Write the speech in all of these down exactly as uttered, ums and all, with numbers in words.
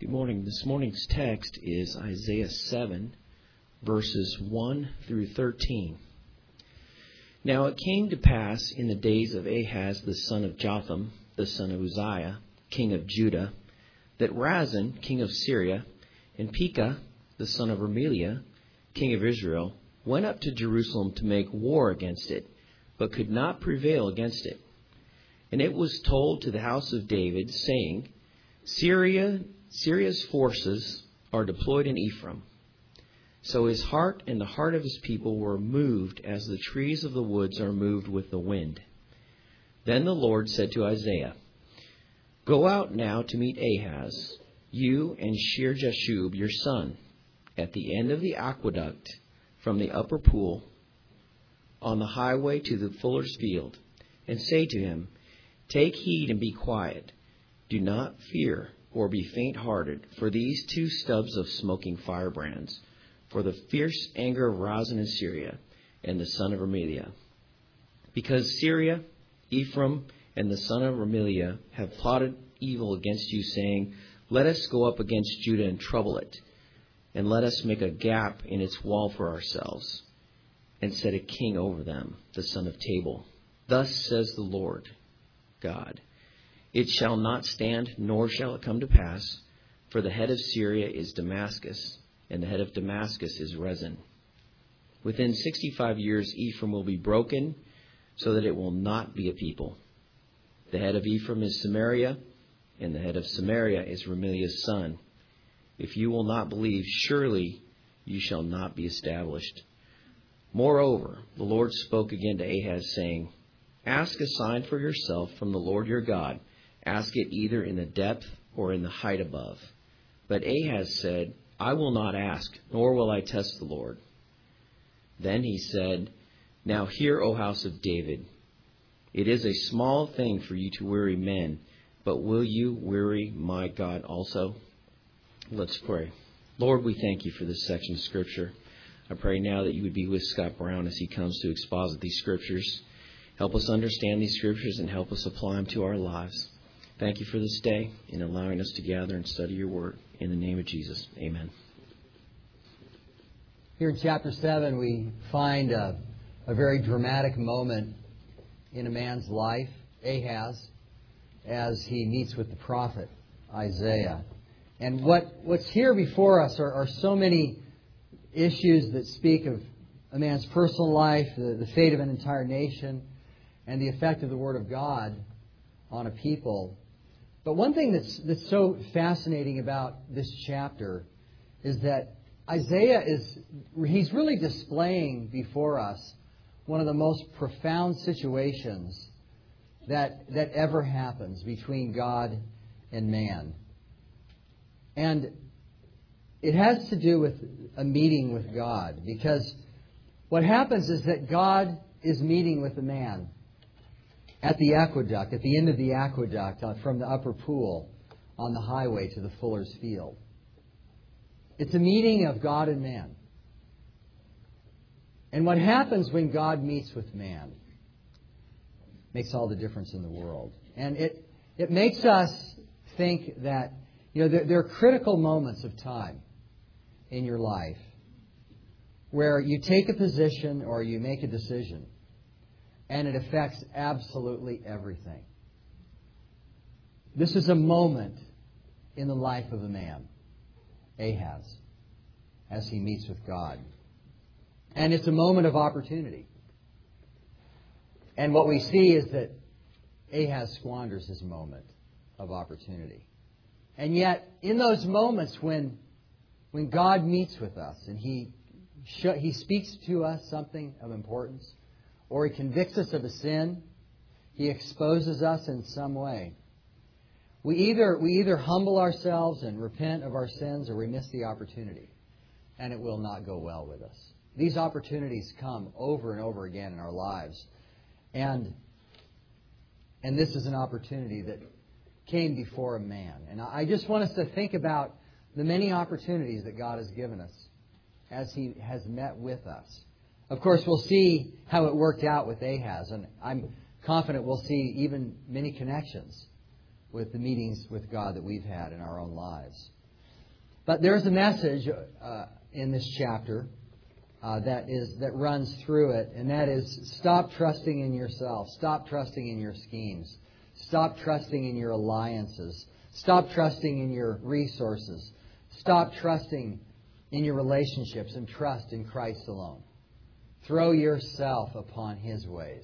Good morning. This morning's text is Isaiah seven, verses one through thirteen. Now it came to pass in the days of Ahaz the son of Jotham, the son of Uzziah, king of Judah, that Rezin, king of Syria, and Pekah, the son of Remaliah, king of Israel, went up to Jerusalem to make war against it, but could not prevail against it. And it was told to the house of David, saying, Syria, Syria's forces are deployed in Ephraim. So his heart and the heart of his people were moved as the trees of the woods are moved with the wind. Then the Lord said to Isaiah, Go out now to meet Ahaz, you and Shear-Jashub your son, at the end of the aqueduct from the upper pool, on the highway to the fuller's field, and say to him, Take heed and be quiet. Do not fear or be faint-hearted for these two stubs of smoking firebrands, for the fierce anger of Rezin in Syria and the son of Remaliah. Because Syria, Ephraim, and the son of Remaliah have plotted evil against you, saying, Let us go up against Judah and trouble it, and let us make a gap in its wall for ourselves, and set a king over them, the son of Tabal. Thus says the Lord God, It shall not stand, nor shall it come to pass, for the head of Syria is Damascus, and the head of Damascus is Rezin. Within sixty-five years Ephraim will be broken, so that it will not be a people. The head of Ephraim is Samaria, and the head of Samaria is Remaliah's son. If you will not believe, surely you shall not be established. Moreover, the Lord spoke again to Ahaz, saying, Ask a sign for yourself from the Lord your God. Ask it either in the depth or in the height above. But Ahaz said, I will not ask, nor will I test the Lord. Then he said, Now hear, O house of David. It is a small thing for you to weary men, but will you weary my God also? Let's pray. Lord, we thank you for this section of Scripture. I pray now that you would be with Scott Brown as he comes to exposit these Scriptures. Help us understand these Scriptures and help us apply them to our lives. Thank you for this day and allowing us to gather and study your word. In the name of Jesus, amen. Here in chapter seven, we find a, a very dramatic moment in a man's life, Ahaz, as he meets with the prophet Isaiah. And what, what's here before us are, are so many issues that speak of a man's personal life, the, the fate of an entire nation, and the effect of the Word of God on a people. But one thing that's that's so fascinating about this chapter is that Isaiah is, he's really displaying before us one of the most profound situations that that ever happens between God and man. And it has to do with a meeting with God, because what happens is that God is meeting with a man at the aqueduct, at the end of the aqueduct, uh, from the upper pool on the highway to the fuller's field. It's a meeting of God and man. And what happens when God meets with man makes all the difference in the world. And it, it makes us think that, you know, there, there are critical moments of time in your life where you take a position or you make a decision, and it affects absolutely everything. This is a moment in the life of a man, Ahaz, as he meets with God. And it's a moment of opportunity. And what we see is that Ahaz squanders his moment of opportunity. And yet, in those moments when, when God meets with us and He, he speaks to us something of importance, or He convicts us of a sin, He exposes us in some way, we either we either humble ourselves and repent of our sins, or we miss the opportunity, and it will not go well with us. These opportunities come over and over again in our lives. And, and this is an opportunity that came before a man. And I just want us to think about the many opportunities that God has given us as He has met with us. Of course, we'll see how it worked out with Ahaz, and I'm confident we'll see even many connections with the meetings with God that we've had in our own lives. But there's a message uh, in this chapter uh, that is that runs through it, and that is stop trusting in yourself. Stop trusting in your schemes. Stop trusting in your alliances. Stop trusting in your resources. Stop trusting in your relationships and trust in Christ alone. Throw yourself upon His ways.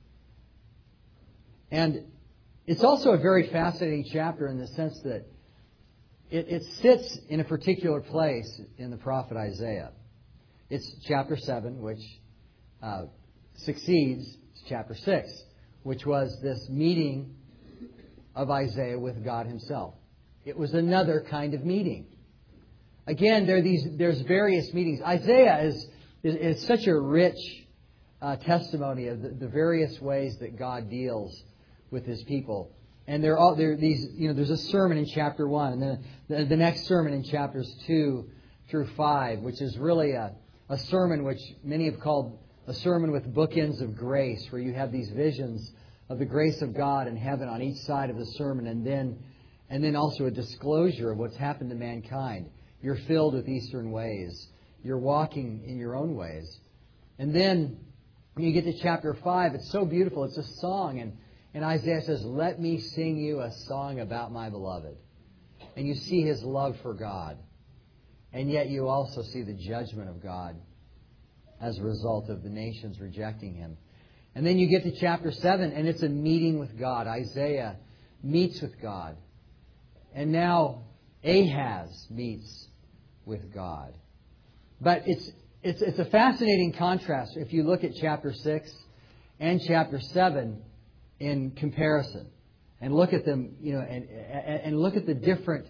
And it's also a very fascinating chapter in the sense that it, it sits in a particular place in the prophet Isaiah. It's chapter seven, which uh, succeeds chapter six, which was this meeting of Isaiah with God Himself. It was another kind of meeting. Again, there are these, there's various meetings. Isaiah is, is, is such a rich uh, testimony of the, the various ways that God deals with His people. And there are all there are these, you know, there's a sermon in chapter one, and then the, the next sermon in chapters two through five, which is really a, a sermon which many have called a sermon with bookends of grace, where you have these visions of the grace of God in heaven on each side of the sermon, and then and then also a disclosure of what's happened to mankind. You're filled with Eastern ways. You're walking in your own ways. And then when you get to chapter five, it's so beautiful. It's a song, and And Isaiah says, let me sing you a song about my beloved. And you see his love for God. And yet you also see the judgment of God as a result of the nations rejecting Him. And then you get to chapter seven, and it's a meeting with God. Isaiah meets with God. And now Ahaz meets with God. But it's it's it's a fascinating contrast if you look at chapter six and chapter seven in comparison, and look at them, you know, and and look at the different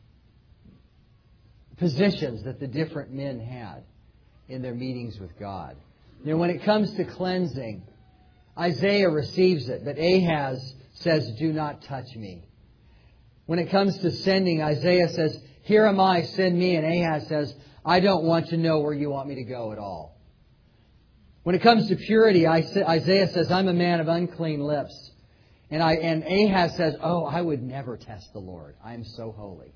positions that the different men had in their meetings with God. You know, when it comes to cleansing, Isaiah receives it, but Ahaz says, "Do not touch me." When it comes to sending, Isaiah says, "Here am I, send me," and Ahaz says, "I don't want to know where you want me to go at all." When it comes to purity, Isaiah says, "I'm a man of unclean lips." And, I, and Ahaz says, "Oh, I would never test the Lord. I am so holy."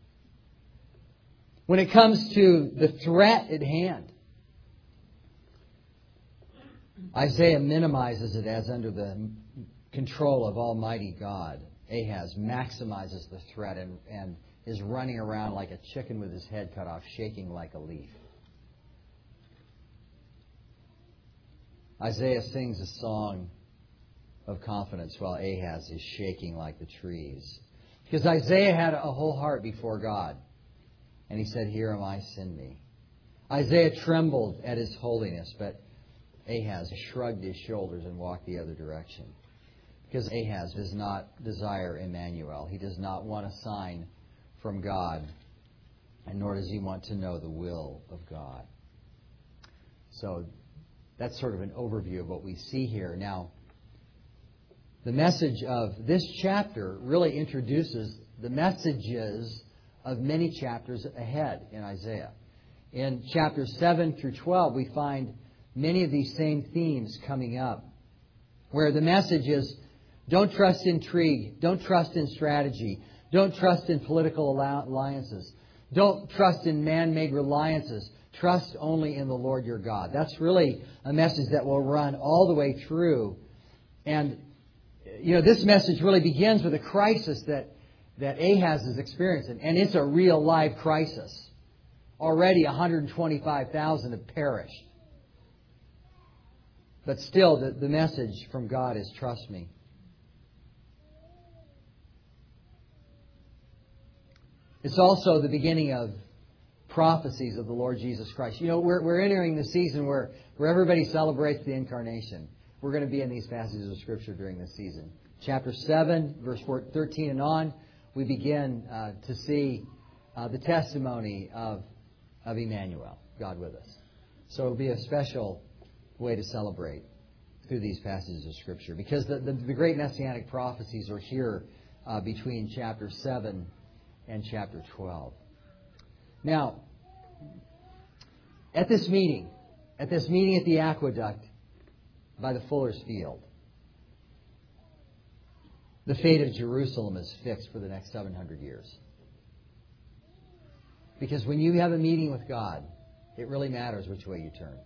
When it comes to the threat at hand, Isaiah minimizes it as under the control of Almighty God. Ahaz maximizes the threat and, and is running around like a chicken with his head cut off, shaking like a leaf. Isaiah sings a song of confidence while Ahaz is shaking like the trees. Because Isaiah had a whole heart before God. And he said, "Here am I, send me." Isaiah trembled at His holiness, but Ahaz shrugged his shoulders and walked the other direction. Because Ahaz does not desire Emmanuel. He does not want a sign from God, and nor does he want to know the will of God. So that's sort of an overview of what we see here. Now, the message of this chapter really introduces the messages of many chapters ahead in Isaiah. In chapters seven through twelve, we find many of these same themes coming up, where the message is, don't trust intrigue, don't trust in strategy, don't trust in political alliances, don't trust in man-made reliances, trust only in the Lord your God. That's really a message that will run all the way through. And, you know, this message really begins with a crisis that, that Ahaz is experiencing. And it's a real live crisis. Already one hundred twenty-five thousand have perished. But still, the, the message from God is, trust me. It's also the beginning of prophecies of the Lord Jesus Christ. You know, we're, we're entering the season where, where everybody celebrates the Incarnation. We're going to be in these passages of Scripture during this season. Chapter seven, verse thirteen and on, we begin uh, to see uh, the testimony of, of Emmanuel, God with us. So it'll be a special way to celebrate through these passages of Scripture, because the, the, the great Messianic prophecies are here uh, between chapter seven and chapter twelve. Now, at this meeting, at this meeting at the aqueduct by the Fuller's Field, the fate of Jerusalem is fixed for the next seven hundred years. Because when you have a meeting with God, it really matters which way you turn.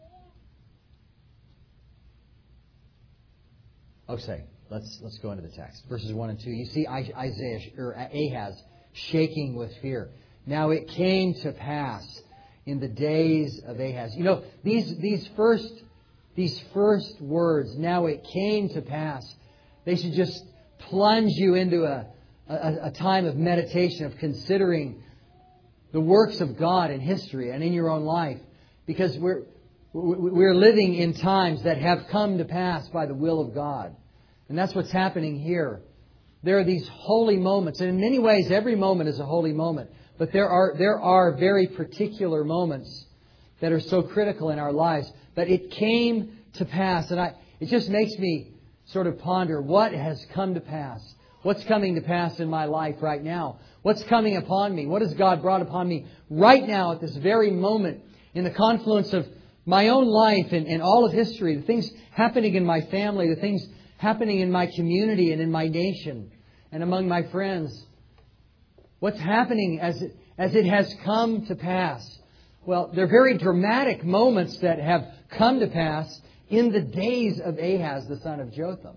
Okay, let's let's go into the text. Verses one and two. You see Isaiah or Ahaz shaking with fear. Now it came to pass in the days of Ahaz. You know, these these first these first words, now it came to pass, they should just plunge you into a, a, a time of meditation, of considering the works of God in history and in your own life. Because we're we're living in times that have come to pass by the will of God. And that's what's happening here. There are these holy moments. And in many ways, every moment is a holy moment. But there are there are very particular moments that are so critical in our lives. But it came to pass. And I it just makes me sort of ponder what has come to pass. What's coming to pass in my life right now? What's coming upon me? What has God brought upon me right now at this very moment in the confluence of my own life and, and all of history, the things happening in my family, the things happening in my community and in my nation and among my friends? What's happening as it, as it has come to pass? Well, they're very dramatic moments that have come to pass in the days of Ahaz, the son of Jotham.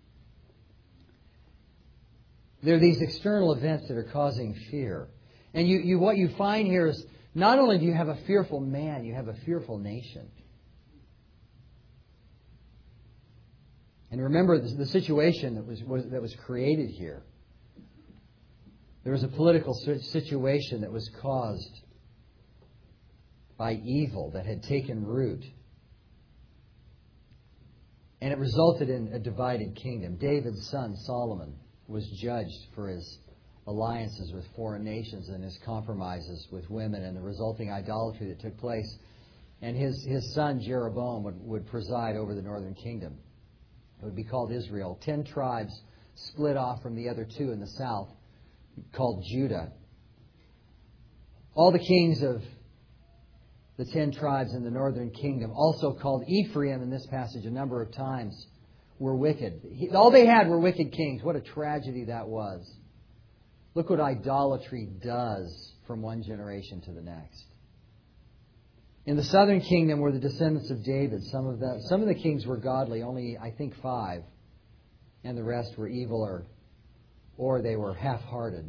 There are these external events that are causing fear. And you, you, what you find here is not only do you have a fearful man, you have a fearful nation. And remember the, the situation that was, was that was created here. There was a political situation that was caused by evil that had taken root. And it resulted in a divided kingdom. David's son, Solomon, was judged for his alliances with foreign nations and his compromises with women and the resulting idolatry that took place. And his, his son, Jeroboam, would, would preside over the northern kingdom. It would be called Israel. Ten tribes split off from the other two in the south, called Judah. All the kings of the ten tribes in the northern kingdom, also called Ephraim in this passage a number of times, were wicked. All they had were wicked kings. What a tragedy that was. Look what idolatry does from one generation to the next. In the southern kingdom were the descendants of David. Some of the some of the kings were godly, only I think five, and the rest were evil or or they were half-hearted.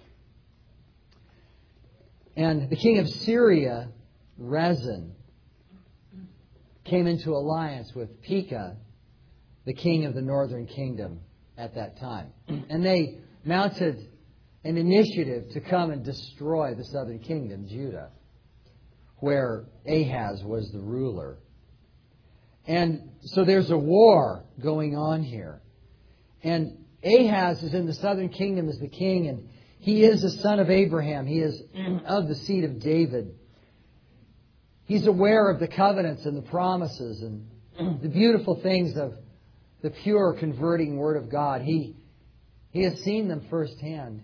And the king of Syria, Rezin, came into alliance with Pekah, the king of the northern kingdom at that time. And they mounted an initiative to come and destroy the southern kingdom, Judah, where Ahaz was the ruler. And so there's a war going on here. And Ahaz is in the southern kingdom as the king, and he is the son of Abraham. He is of the seed of David. He's aware of the covenants and the promises and the beautiful things of the pure converting Word of God. He, he has seen them firsthand.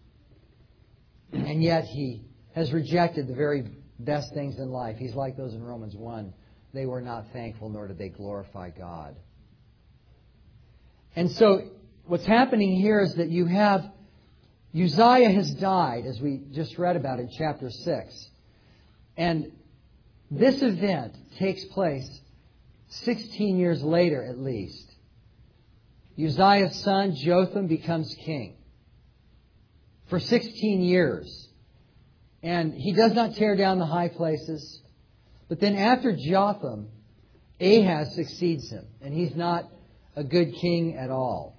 And yet he has rejected the very best things in life. He's like those in Romans one. They were not thankful, nor did they glorify God. And so what's happening here is that you have Uzziah has died, as we just read about in chapter six. And this event takes place sixteen years later at least. Uzziah's son, Jotham, becomes king for sixteen years. And he does not tear down the high places. But then after Jotham, Ahaz succeeds him. And he's not a good king at all.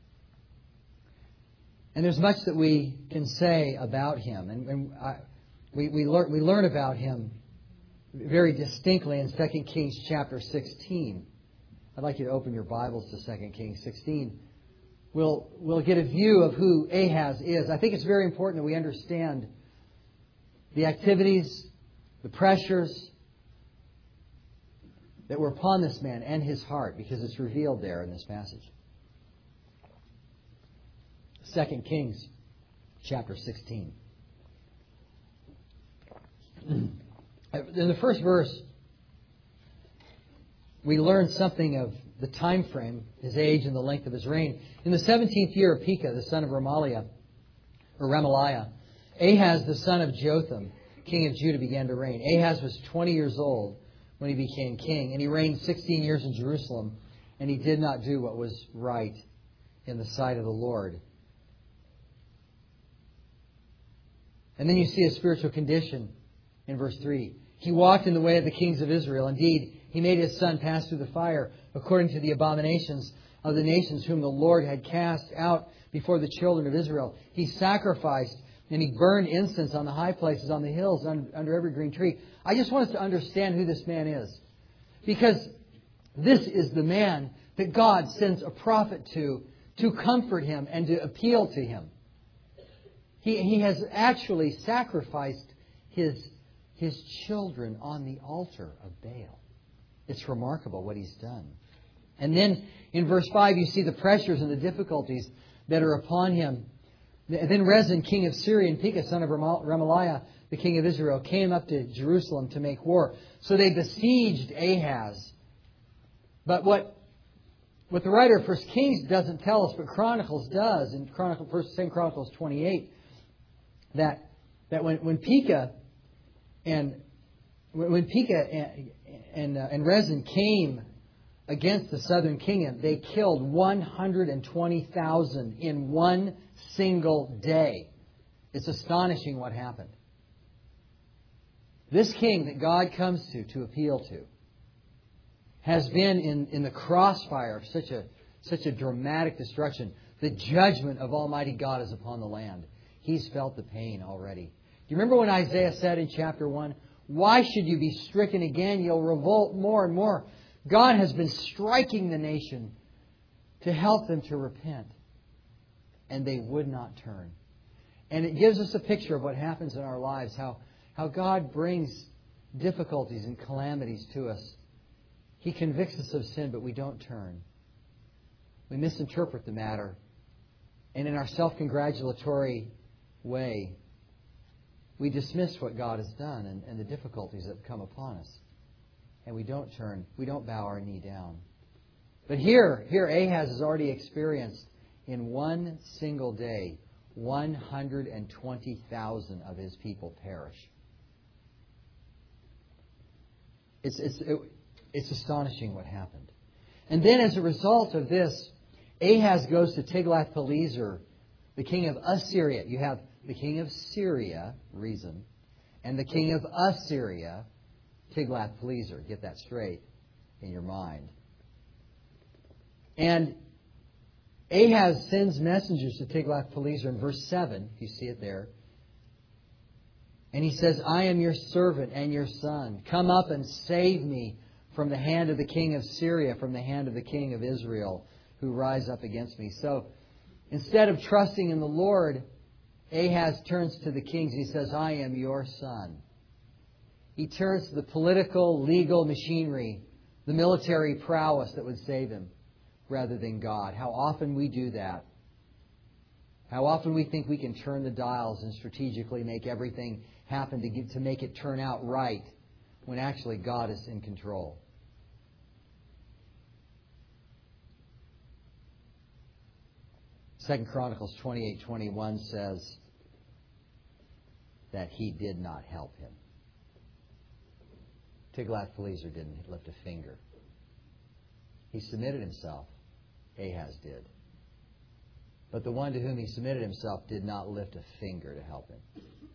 And there's much that we can say about him. And, and I, we, we, learn, we learn about him very distinctly in Second Kings chapter sixteen. I'd like you to open your Bibles to Second Kings sixteen. We'll, we'll get a view of who Ahaz is. I think it's very important that we understand the activities, the pressures that were upon this man and his heart, because it's revealed there in this passage. Second Kings chapter sixteen. In the first verse, we learn something of the time frame, his age and the length of his reign. In the seventeenth year of Pekah, the son of Remaliah, or Remaliah, Ahaz, the son of Jotham, king of Judah, began to reign. Ahaz was twenty years old when he became king, and he reigned sixteen years in Jerusalem, and he did not do what was right in the sight of the Lord. And then you see his spiritual condition in verse three. He walked in the way of the kings of Israel. Indeed, he made his son pass through the fire according to the abominations of the nations whom the Lord had cast out before the children of Israel. He sacrificed and he burned incense on the high places, on the hills, under every green tree. I just want us to understand who this man is. Because this is the man that God sends a prophet to, to comfort him and to appeal to him. He, he has actually sacrificed his, his children on the altar of Baal. It's remarkable what he's done. And then in verse five, you see the pressures and the difficulties that are upon him. Then Rezin, king of Syria, and Pekah, son of Remaliah, the king of Israel, came up to Jerusalem to make war. So they besieged Ahaz. But what, what the writer of First Kings doesn't tell us, but Chronicles does, in Chronicle, First Second Chronicles twenty-eight, that that when when Pekah and when Pekah and and, uh, and Rezin came against the southern kingdom, they killed one hundred twenty thousand in one single day. It's astonishing what happened. This king that God comes to to appeal to has been in, in the crossfire of such a such a dramatic destruction. The judgment of Almighty God is upon the land. He's felt the pain already. Do you remember when Isaiah said in chapter one, "Why should you be stricken again? You'll revolt more and more." God has been striking the nation to help them to repent. And they would not turn. And it gives us a picture of what happens in our lives, how, how God brings difficulties and calamities to us. He convicts us of sin, but we don't turn. We misinterpret the matter. And in our self-congratulatory way, we dismiss what God has done and, and the difficulties that come upon us. And we don't turn, we don't bow our knee down. But here, here Ahaz has already experienced in one single day, one hundred twenty thousand of his people perish. It's, it's, it, it's astonishing what happened. And then as a result of this, Ahaz goes to Tiglath-Pileser, the king of Assyria. You have the king of Syria, Rezin, and the king of Assyria, Tiglath-Pileser. Get that straight in your mind. And Ahaz sends messengers to Tiglath-Pileser in verse seven. You see it there. And he says, "I am your servant and your son. Come up and save me from the hand of the king of Syria, from the hand of the king of Israel, who rise up against me." So instead of trusting in the Lord, Ahaz turns to the kings. He says, "I am your son." He turns to the political, legal machinery, the military prowess that would save him, rather than God. How often we do that. How often we think we can turn the dials and strategically make everything happen to get, to make it turn out right, when actually God is in control. Second Chronicles twenty-eight twenty-one says that he did not help him. Tiglath-Pileser didn't lift a finger. He submitted himself. Ahaz did. But the one to whom he submitted himself did not lift a finger to help him.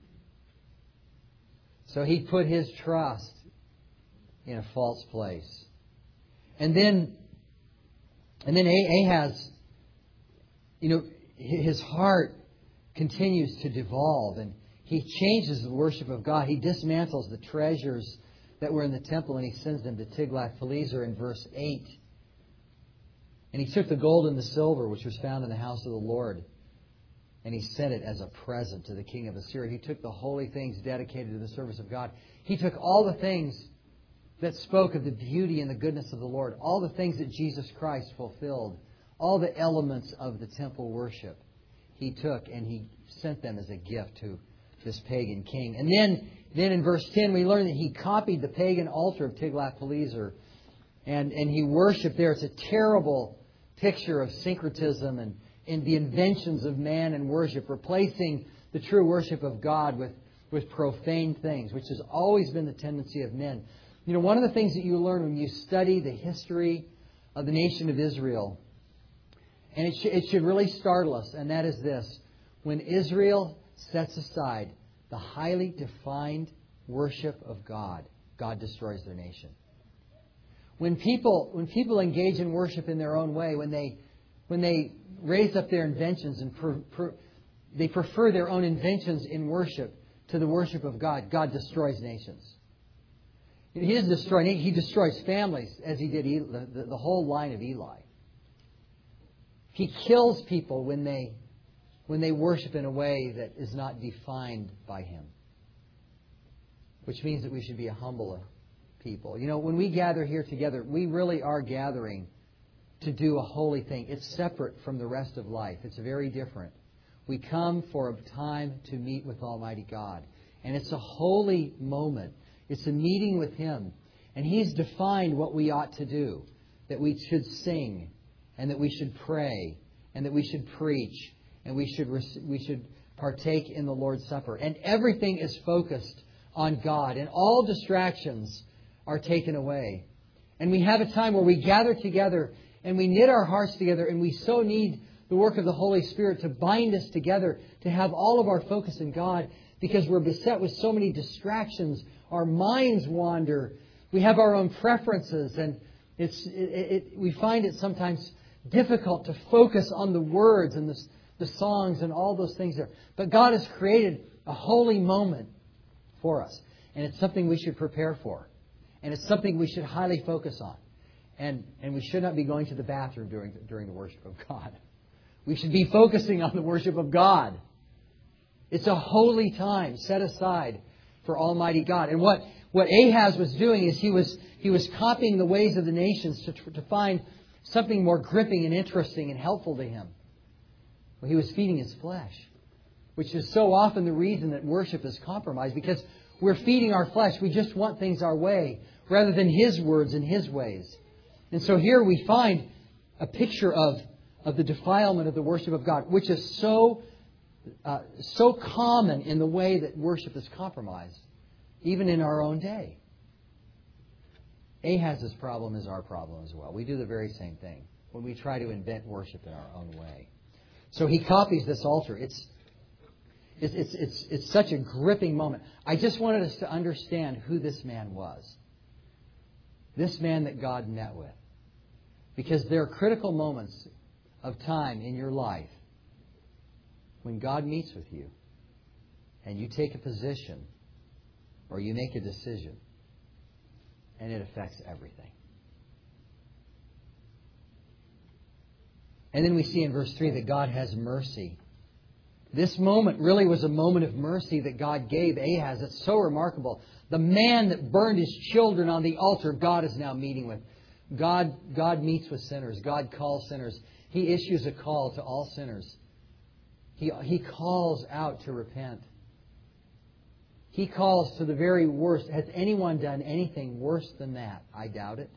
So he put his trust in a false place. And then, and then Ahaz, you know, his heart continues to devolve, and he changes the worship of God. He dismantles the treasures that were in the temple, and he sends them to Tiglath-Pileser in verse eight. And he took the gold and the silver which was found in the house of the Lord, and he sent it as a present to the king of Assyria. He took the holy things dedicated to the service of God. He took all the things that spoke of the beauty and the goodness of the Lord, all the things that Jesus Christ fulfilled, all the elements of the temple worship. He took and he sent them as a gift to this pagan king. And then, then in verse ten, we learn that he copied the pagan altar of Tiglath-Pileser, and, and he worshipped there. It's a terrible picture of syncretism and, and the inventions of man and worship, replacing the true worship of God with, with profane things, which has always been the tendency of men. You know, one of the things that you learn when you study the history of the nation of Israel, and it, sh- it should really startle us, and that is this. When Israel sets aside the highly defined worship of God, God destroys their nation. When people when people engage in worship in their own way, when they when they raise up their inventions and per, per, they prefer their own inventions in worship to the worship of God, God destroys nations. He doesn't destroy. He destroys families, as He did the, the, the whole line of Eli. He kills people when they when they worship in a way that is not defined by Him, which means that we should be a humble people. You know, when we gather here together, we really are gathering to do a holy thing. It's separate from the rest of life. It's very different. We come for a time to meet with Almighty God. And it's a holy moment. It's a meeting with Him. And He's defined what we ought to do. That we should sing, and that we should pray, and that we should preach, and we should we should partake in the Lord's Supper. And everything is focused on God. And all distractions are taken away. And we have a time where we gather together and we knit our hearts together, and we so need the work of the Holy Spirit to bind us together, to have all of our focus in God, because we're beset with so many distractions. Our minds wander. We have our own preferences, and it's it, it, we find it sometimes difficult to focus on the words and the, the songs and all those things there. But God has created a holy moment for us, and it's something we should prepare for. And it's something we should highly focus on. And, and we should not be going to the bathroom during, during the worship of God. We should be focusing on the worship of God. It's a holy time set aside for Almighty God. And what, what Ahaz was doing is he was, he was copying the ways of the nations to, to find something more gripping and interesting and helpful to him. Well, he was feeding his flesh, which is so often the reason that worship is compromised, because we're feeding our flesh. We just want things our way rather than His words and His ways. And so here we find a picture of, of the defilement of the worship of God, which is so uh, so common in the way that worship is compromised, even in our own day. Ahaz's problem is our problem as well. We do the very same thing when we try to invent worship in our own way. So he copies this altar. It's It's, it's, it's, it's such a gripping moment. I just wanted us to understand who this man was. This man that God met with. Because there are critical moments of time in your life when God meets with you and you take a position or you make a decision, and it affects everything. And then we see in verse three that God has mercy. This moment really was a moment of mercy that God gave Ahaz. It's so remarkable. The man that burned his children on the altar, God is now meeting with. God, God meets with sinners. God calls sinners. He issues a call to all sinners. He, he calls out to repent. He calls to the very worst. Has anyone done anything worse than that? I doubt it.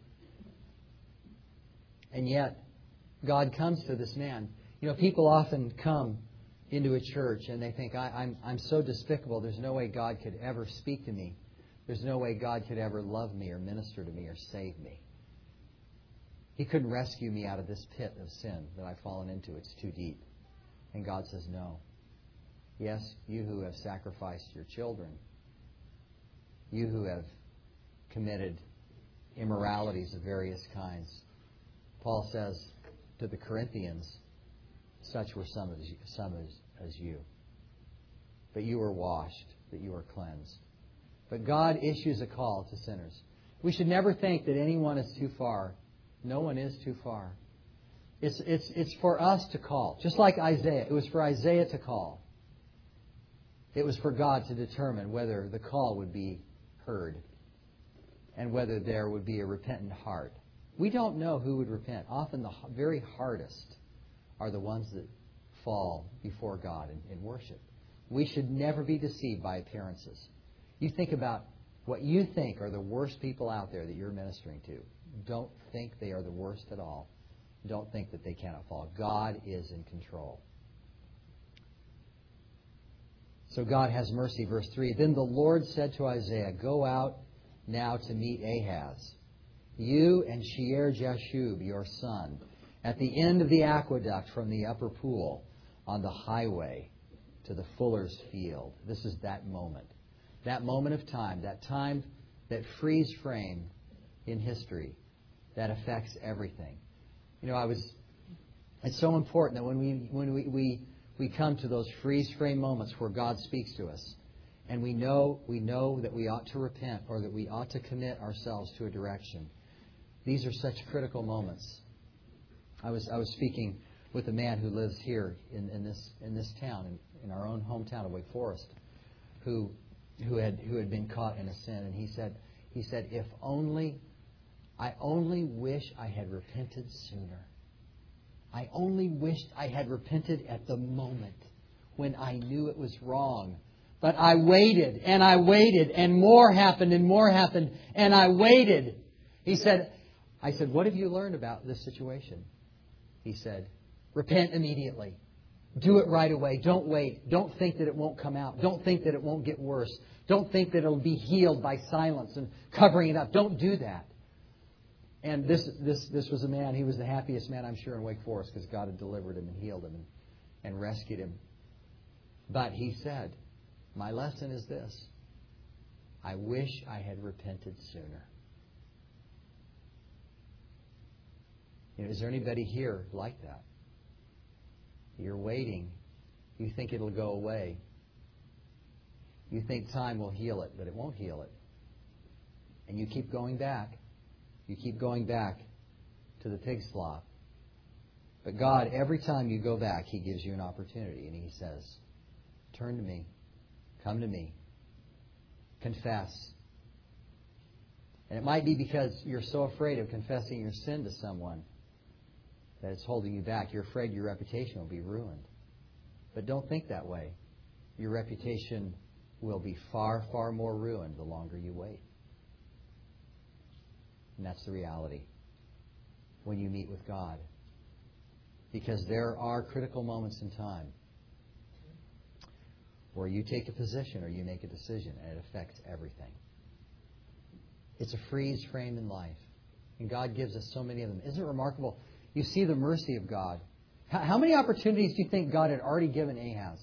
And yet, God comes to this man. You know, people often come into a church and they think, I, I'm, I'm so despicable, there's no way God could ever speak to me. There's no way God could ever love me or minister to me or save me. He couldn't rescue me out of this pit of sin that I've fallen into. It's too deep. And God says, no. Yes, you who have sacrificed your children, you who have committed immoralities of various kinds. Paul says to the Corinthians, such were some as you, some as, as you. But you were washed, that you were cleansed. But God issues a call to sinners. We should never think that anyone is too far. No one is too far. It's, it's, it's for us to call. Just like Isaiah. It was for Isaiah to call. It was for God to determine whether the call would be heard and whether there would be a repentant heart. We don't know who would repent. Often the very hardest are the ones that fall before God in, in worship. We should never be deceived by appearances. You think about what you think are the worst people out there that you're ministering to. Don't think they are the worst at all. Don't think that they cannot fall. God is in control. So God has mercy. Verse three, then the Lord said to Isaiah, go out now to meet Ahaz, you and Shear-Jashub, your son, at the end of the aqueduct from the upper pool on the highway to the fuller's field. This is that moment. That moment of time, that time, that freeze frame in history that affects everything. You know, I was, it's so important that when we, when we, we, we come to those freeze frame moments where God speaks to us, and we know, we know that we ought to repent or that we ought to commit ourselves to a direction. These are such critical moments. I was, I was speaking with a man who lives here in, in this, in this town, in, in our own hometown of Wake Forest, who, who had, who had been caught in a sin. And he said, he said, if only, I only wish I had repented sooner. I only wished I had repented at the moment when I knew it was wrong. But I waited and I waited and more happened and more happened and I waited. He said, I said, what have you learned about this situation? He said, repent immediately. Do it right away. Don't wait. Don't think that it won't come out. Don't think that it won't get worse. Don't think that it'll be healed by silence and covering it up. Don't do that. And this this this was a man, he was the happiest man, I'm sure, in Wake Forest because God had delivered him and healed him and, and rescued him. But he said, my lesson is this. I wish I had repented sooner. You know, is there anybody here like that? You're waiting. You think it'll go away. You think time will heal it, but it won't heal it. And you keep going back. You keep going back to the pig slop. But God, every time you go back, He gives you an opportunity. And He says, turn to me. Come to me. Confess. And it might be because you're so afraid of confessing your sin to someone that it's holding you back. You're afraid your reputation will be ruined. But don't think that way. Your reputation will be far, far more ruined the longer you wait. And that's the reality when you meet with God. Because there are critical moments in time where you take a position or you make a decision and it affects everything. It's a freeze frame in life. And God gives us so many of them. Isn't it remarkable? You see the mercy of God. How, how many opportunities do you think God had already given Ahaz?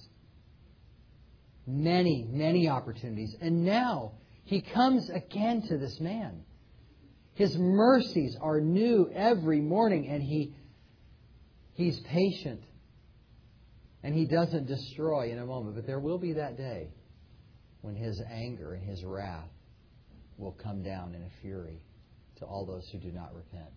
Many, many opportunities. And now He comes again to this man. His mercies are new every morning, and he He's patient. And He doesn't destroy in a moment. But there will be that day when His anger and His wrath will come down in a fury to all those who do not repent.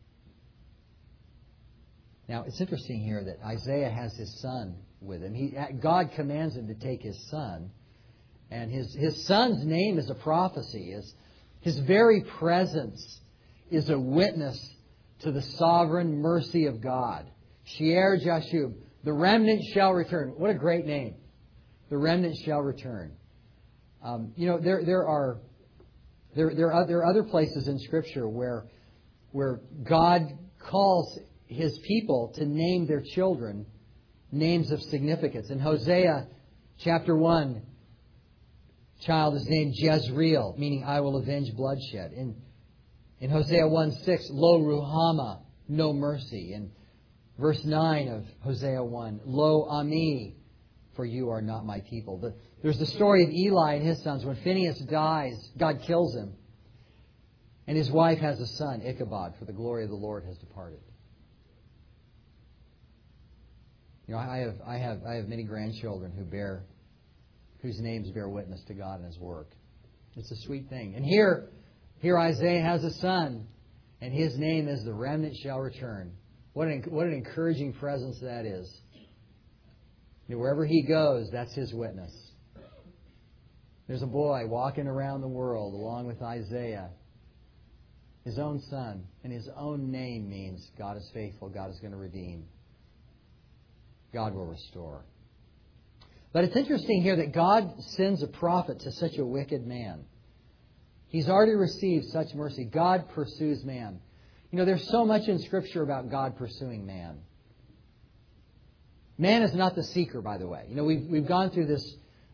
Now, it's interesting here that Isaiah has his son with him. He, God commands him to take his son. And his, his son's name is a prophecy. His, his very presence is a witness to the sovereign mercy of God. Shear-Jashub, the remnant shall return. What a great name. The remnant shall return. Um, you know, there there are there there are, there are other places in Scripture where where God calls His people to name their children names of significance. In Hosea chapter one, child is named Jezreel, meaning I will avenge bloodshed. In in Hosea one six, Lo Ruhama, no mercy. In verse nine of Hosea one, Lo Ami, for you are not my people. The, there's the story of Eli and his sons. When Phinehas dies, God kills him. And his wife has a son, Ichabod, for the glory of the Lord has departed. You know, I have I have I have many grandchildren who bear whose names bear witness to God and His work. It's a sweet thing. And here, here Isaiah has a son, and his name is the remnant shall return. What an what an encouraging presence that is. You know, wherever he goes, that's his witness. There's a boy walking around the world along with Isaiah, his own son, and his own name means God is faithful, God is going to redeem. God will restore. But it's interesting here that God sends a prophet to such a wicked man. He's already received such mercy. God pursues man. You know, there's so much in Scripture about God pursuing man. Man is not the seeker, by the way. You know, we've we've gone through this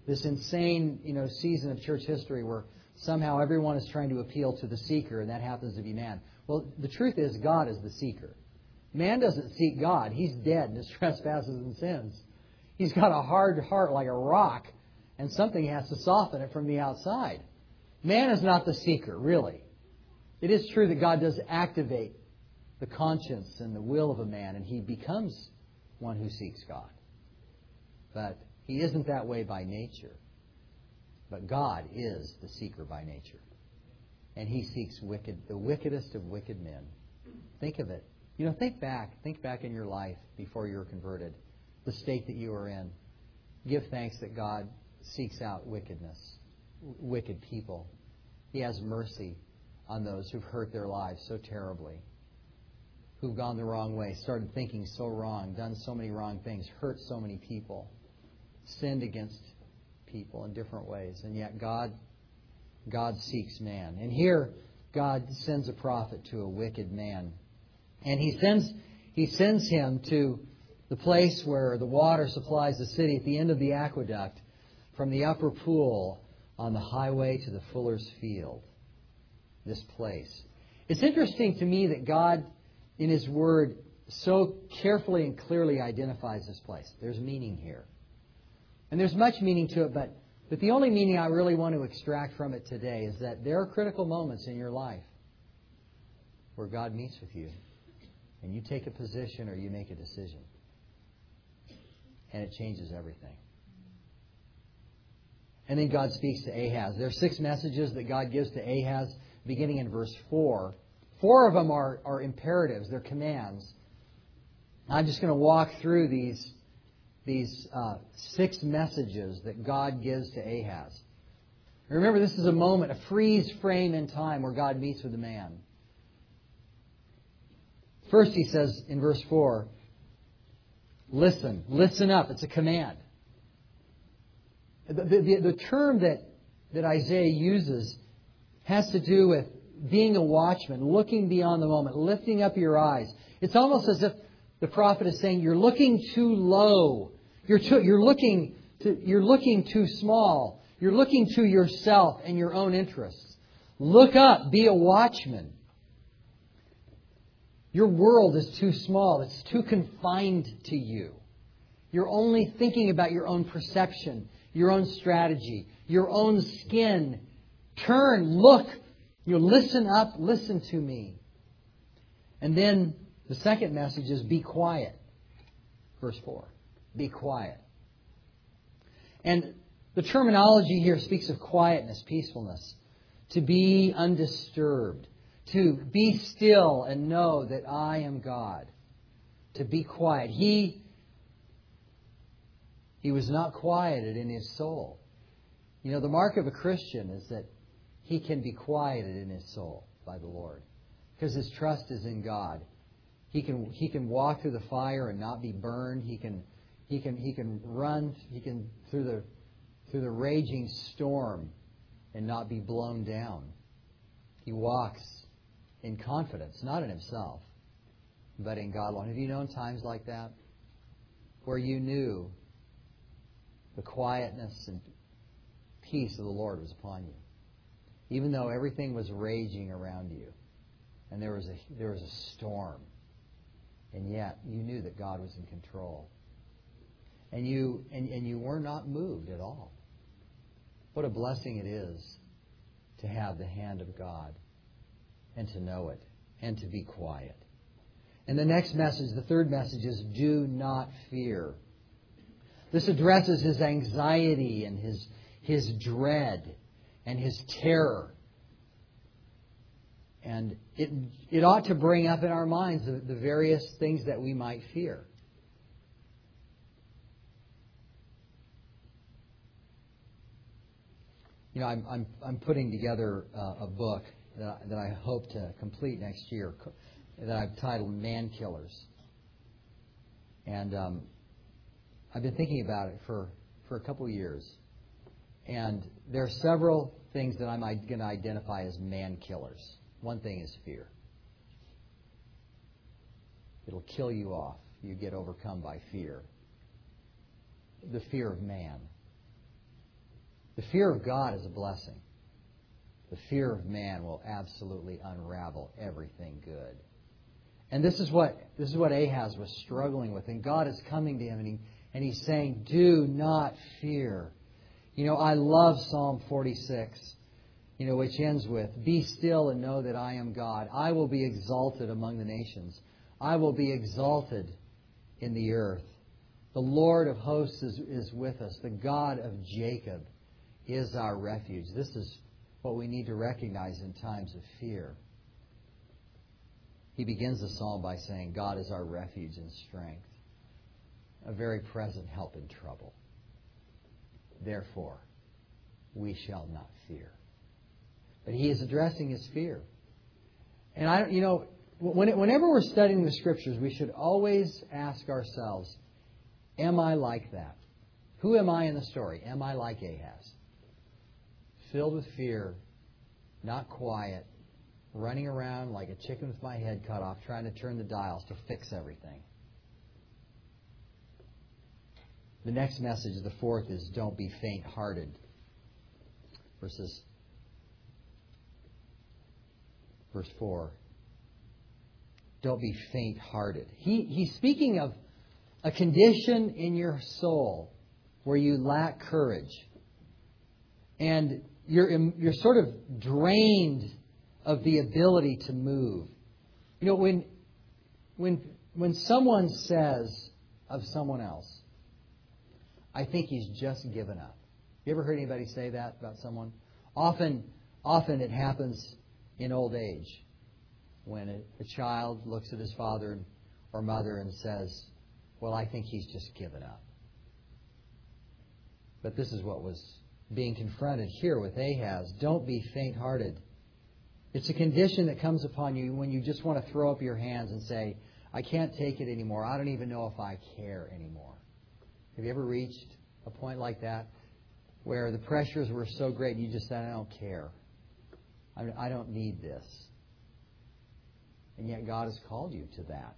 this insane, you know, season of church history where somehow everyone is trying to appeal to the seeker, and that happens to be man. Well, the truth is God is the seeker. Man doesn't seek God. He's dead in his trespasses and sins. He's got a hard heart like a rock, and something has to soften it from the outside. Man is not the seeker, really. It is true that God does activate the conscience and the will of a man, and he becomes one who seeks God. But he isn't that way by nature. But God is the seeker by nature. And he seeks wicked, the wickedest of wicked men. Think of it. You know, think back. Think back in your life before you were converted. The state that you were in. Give thanks that God seeks out wickedness, wicked people. He has mercy on those who've hurt their lives so terribly, who've gone the wrong way, started thinking so wrong, done so many wrong things, hurt so many people, sinned against people in different ways. And yet God, God seeks man. And here, God sends a prophet to a wicked man. And he sends, he sends him to the place where the water supplies the city at the end of the aqueduct, from the upper pool on the highway to the fuller's field. This place. It's interesting to me that God, in His Word, so carefully and clearly identifies this place. There's meaning here. And there's much meaning to it, but, but the only meaning I really want to extract from it today is that there are critical moments in your life where God meets with you, and you take a position or you make a decision. And it changes everything. And then God speaks to Ahaz. There are six messages that God gives to Ahaz, beginning in verse four. Four of them are, are imperatives. They're commands. I'm just going to walk through these, these uh, six messages that God gives to Ahaz. Remember, this is a moment, a freeze frame in time where God meets with a man. First, he says in verse four, listen. Listen up. It's a command. The, the, the term that, that Isaiah uses has to do with being a watchman, looking beyond the moment, lifting up your eyes. It's almost as if the prophet is saying, you're looking too low. You're, too, you're, looking to, you're looking too small. You're looking to yourself and your own interests. Look up. Be a watchman. Your world is too small. It's too confined to you. You're only thinking about your own perception, your own strategy, your own skin. Turn, look, you know, listen up, listen to me. And then the second message is be quiet. Verse four. Be quiet. And the terminology here speaks of quietness, peacefulness. To be undisturbed. To be still and know that I am God. To be quiet. He, he was not quieted in his soul. You know, the mark of a Christian is that he can be quieted in his soul by the Lord. Because his trust is in God. He can he can walk through the fire and not be burned. He can he can he can run he can through the through the raging storm and not be blown down. He walks in confidence, not in himself, but in God alone. Have you known times like that? Where you knew the quietness and peace of the Lord was upon you. Even though everything was raging around you. And there was a there was a storm. And yet you knew that God was in control. And you and, and you were not moved at all. What a blessing it is to have the hand of God and to know it and to be quiet. And the next message, the third message is do not fear. This addresses his anxiety and his his dread and his terror. And it it ought to bring up in our minds the, the various things that we might fear. You know, I'm I'm, I'm putting together uh, a book that I, that I hope to complete next year that I've titled Man Killers. And um, I've been thinking about it for, for a couple of years. And there are several things that I'm going to identify as man killers. One thing is fear. It'll kill you off. You get overcome by fear. The fear of man. The fear of God is a blessing. The fear of man will absolutely unravel everything good. And this is what this is what Ahaz was struggling with. And God is coming to him and, he, and He's saying, do not fear. You know, I love Psalm forty-six, you know, which ends with, be still and know that I am God. I will be exalted among the nations. I will be exalted in the earth. The Lord of hosts is, is with us. The God of Jacob is our refuge. This is what we need to recognize in times of fear. He begins the psalm by saying, God is our refuge and strength, a very present help in trouble. Therefore, we shall not fear. But he is addressing his fear. And I, you know, when, whenever we're studying the Scriptures, we should always ask ourselves, am I like that? Who am I in the story? Am I like Ahaz? Filled with fear, not quiet, running around like a chicken with my head cut off, trying to turn the dials to fix everything. The next message, the fourth, is don't be faint-hearted. Verses, verse four. Don't be faint-hearted. He, he's speaking of a condition in your soul where you lack courage. And you're, you're sort of drained of the ability to move. You know, when, when, when someone says of someone else, I think he's just given up. You ever heard anybody say that about someone? Often, often it happens in old age when a, a child looks at his father or mother and says, well, I think he's just given up. But this is what was being confronted here with Ahaz. Don't be faint-hearted. It's a condition that comes upon you when you just want to throw up your hands and say, I can't take it anymore. I don't even know if I care anymore. Have you ever reached a point like that where the pressures were so great you just said, I don't care. I don't need this. And yet God has called you to that.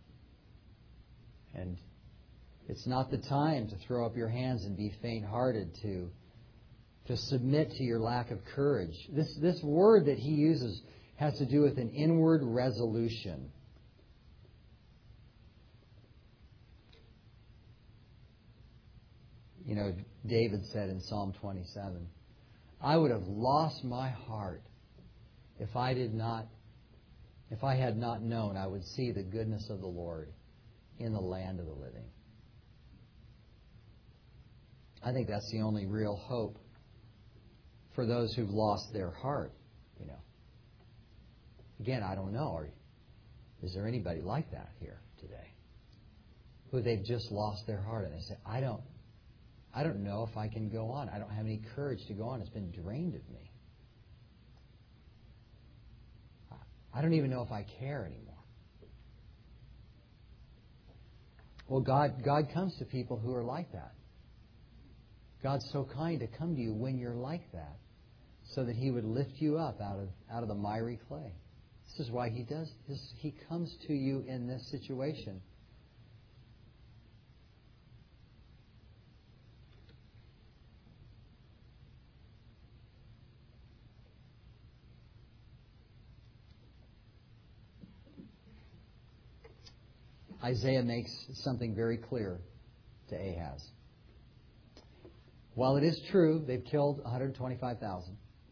And it's not the time to throw up your hands and be faint-hearted, to, to submit to your lack of courage. This, this word that he uses has to do with an inward resolution. You know, David said in Psalm twenty-seven, I would have lost my heart if I did not, if I had not known I would see the goodness of the Lord in the land of the living. I think that's the only real hope for those who've lost their heart, you know. Again, I don't know. Are, is there anybody like that here today? Who they've just lost their heart and they say, I don't I don't know if I can go on. I don't have any courage to go on. It's been drained of me. I don't even know if I care anymore. Well, God, God comes to people who are like that. God's so kind to come to you when you're like that, so that He would lift you up out of out of the miry clay. This is why He does this. He comes to you in this situation. Isaiah makes something very clear to Ahaz. While it is true they've killed one hundred twenty-five thousand,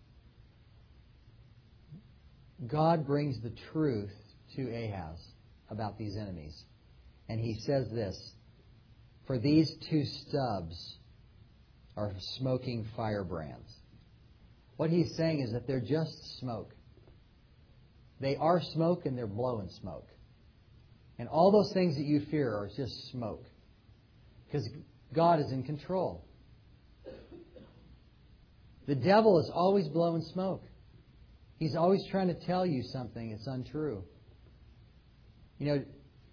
God brings the truth to Ahaz about these enemies. And He says this, for these two stubs are smoking firebrands. What He's saying is that they're just smoke. They are smoke and they're blowing smoke. And all those things that you fear are just smoke. Because God is in control. The devil is always blowing smoke. He's always trying to tell you something that's untrue. You know,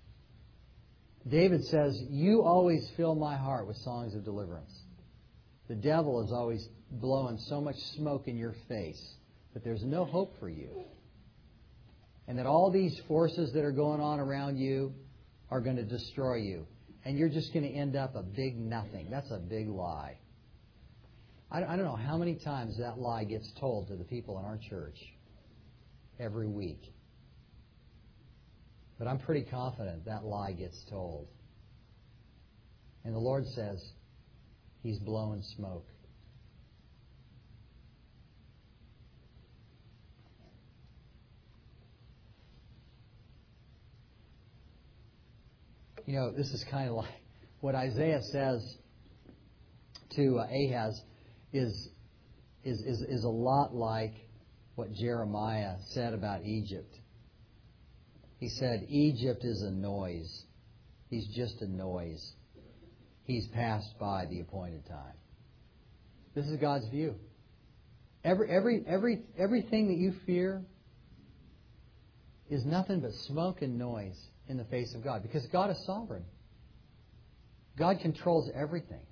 David says, you always fill my heart with songs of deliverance. The devil is always blowing so much smoke in your face that there's no hope for you. And that all these forces that are going on around you are going to destroy you. And you're just going to end up a big nothing. That's a big lie. I, I don't know how many times that lie gets told to the people in our church every week. But I'm pretty confident that lie gets told. And the Lord says, He's blowing smoke. You know, this is kind of like what Isaiah says to uh, Ahaz is, is, is, is a lot like what Jeremiah said about Egypt. He said, Egypt is a noise. He's just a noise. He's passed by the appointed time. This is God's view. Every, every, every, everything that you fear is nothing but smoke and noise in the face of God, because God is sovereign. God controls everything.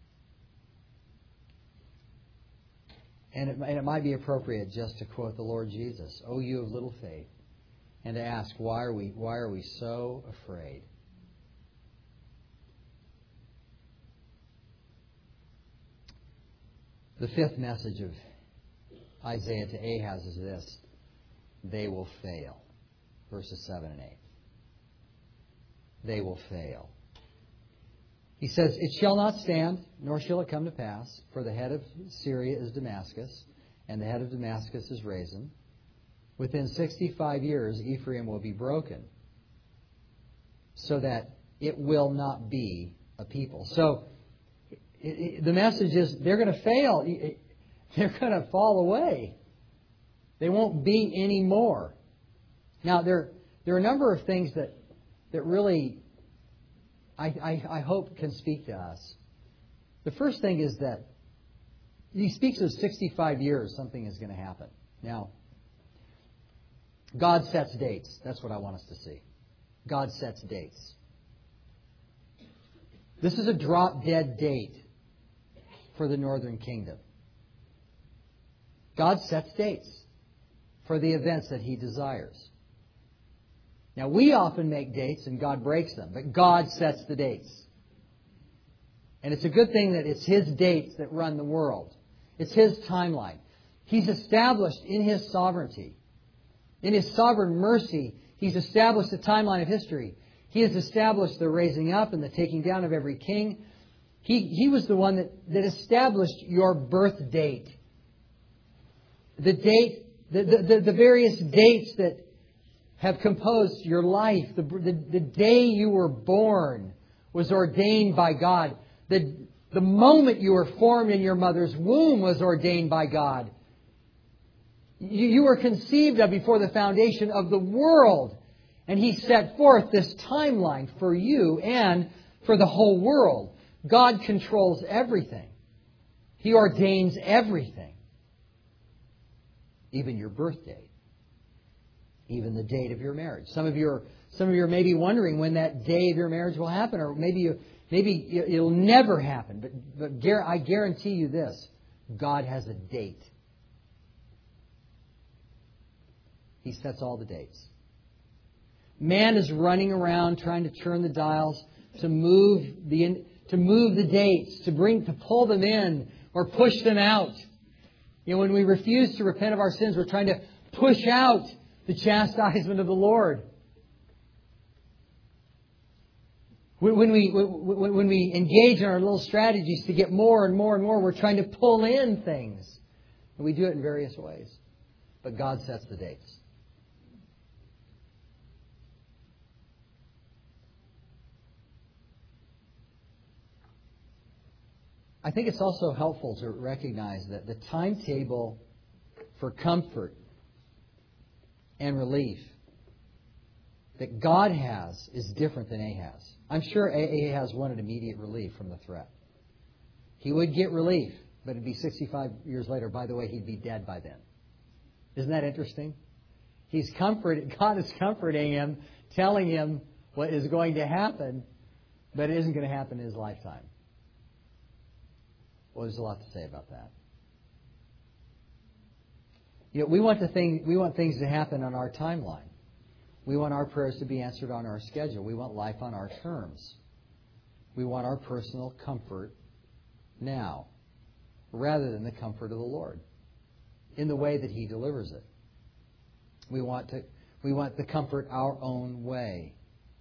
And it, and it might be appropriate just to quote the Lord Jesus, "O you of little faith," and to ask, why are we, why are we so afraid? The fifth message of Isaiah to Ahaz is this: they will fail. Verses seven and eight. They will fail. He says, "It shall not stand, nor shall it come to pass, for the head of Syria is Damascus, and the head of Damascus is Rezin. Within sixty-five years, Ephraim will be broken, so that it will not be a people." So, it, it, the message is they're going to fail. They're going to fall away. They won't be any more. Now, there, there are a number of things that, that really, I, I, I hope, can speak to us. The first thing is that he speaks of sixty-five years, something is going to happen. Now, God sets dates. That's what I want us to see. God sets dates. This is a drop-dead date for the northern kingdom. God sets dates for the events that He desires. Now, we often make dates and God breaks them, but God sets the dates. And it's a good thing that it's His dates that run the world. It's His timeline. He's established in His sovereignty, in His sovereign mercy, He's established the timeline of history. He has established the raising up and the taking down of every king. He, he was the one that, that established your birth date. The date, the, the, the various dates that have composed your life. The, the, the day you were born was ordained by God. The, the moment you were formed in your mother's womb was ordained by God. You, you were conceived of before the foundation of the world. And He set forth this timeline for you and for the whole world. God controls everything. He ordains everything. Even your birth date. Even the date of your marriage. Some of you are, some of you are maybe wondering when that day of your marriage will happen, or maybe you, maybe it'll never happen. But, but I guarantee you this: God has a date. He sets all the dates. Man is running around trying to turn the dials to move the to move the dates, to bring to pull them in or push them out. You know, when we refuse to repent of our sins, we're trying to push out the chastisement of the Lord. When we, when we engage in our little strategies to get more and more and more, we're trying to pull in things. And we do it in various ways. But God sets the dates. I think it's also helpful to recognize that the timetable for comfort and relief that God has is different than Ahaz. I'm sure Ahaz wanted immediate relief from the threat. He would get relief, but it'd be sixty-five years later. By the way, he'd be dead by then. Isn't that interesting? He's comforted. God is comforting him, telling him what is going to happen, but it isn't going to happen in his lifetime. Well, there's a lot to say about that. You know, we want the thing, we want things to happen on our timeline. We want our prayers to be answered on our schedule. We want life on our terms. We want our personal comfort now. rather than the comfort of the Lord in the way that He delivers it. We want to we want the comfort our own way.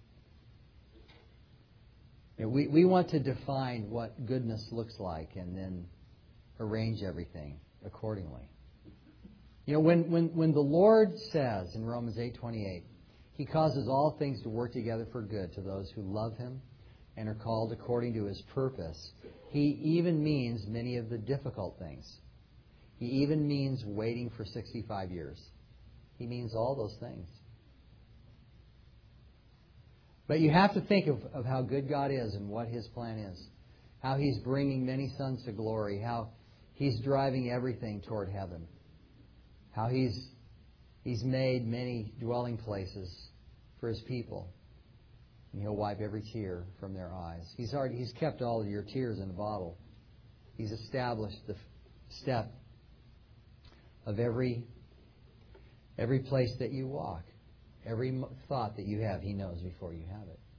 You know, we, we want to define what goodness looks like and then arrange everything accordingly. You know, when, when, when the Lord says in Romans eight twenty-eight, He causes all things to work together for good to those who love Him and are called according to His purpose, He even means many of the difficult things. He even means waiting for sixty-five years. He means all those things. But you have to think of, of how good God is and what His plan is. How He's bringing many sons to glory. How He's driving everything toward heaven. How He's He's made many dwelling places for His people. And He'll wipe every tear from their eyes. He's already He's kept all of your tears in a bottle. He's established the step of every every place that you walk. Every thought that you have, He knows before you have it.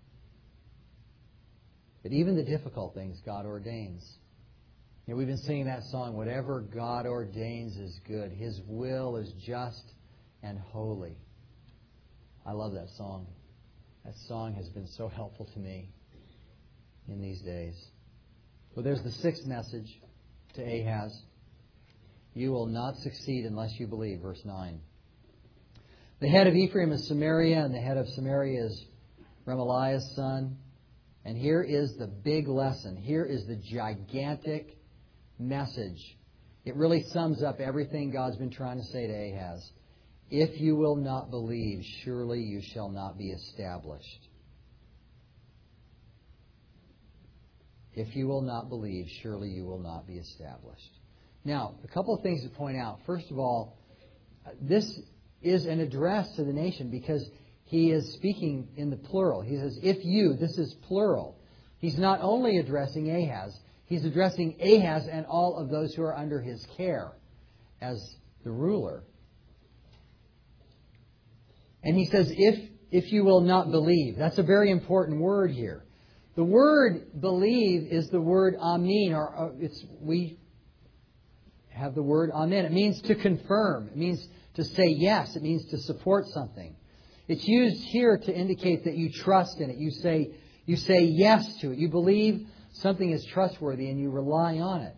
But even the difficult things God ordains. You know, we've been singing that song, whatever God ordains is good. His will is just and holy. I love that song. That song has been so helpful to me in these days. Well, there's the sixth message to Ahaz. You will not succeed unless you believe, verse nine. The head of Ephraim is Samaria, and the head of Samaria is Remaliah's son. And here is the big lesson. Here is the gigantic message. It really sums up everything God's been trying to say to Ahaz. If you will not believe, surely you shall not be established. If you will not believe, surely you will not be established. Now, a couple of things to point out. First of all, this is an address to the nation because he is speaking in the plural. He says, if you, this is plural. He's not only addressing Ahaz, he's addressing Ahaz and all of those who are under his care as the ruler. And he says, if if you will not believe. That's a very important word here. The word believe is the word amin, or uh, it's we have the word amen. It means to confirm. It means to say yes. It means to support something. It's used here to indicate that you trust in it. You say you say yes to it. You believe something is trustworthy and you rely on it.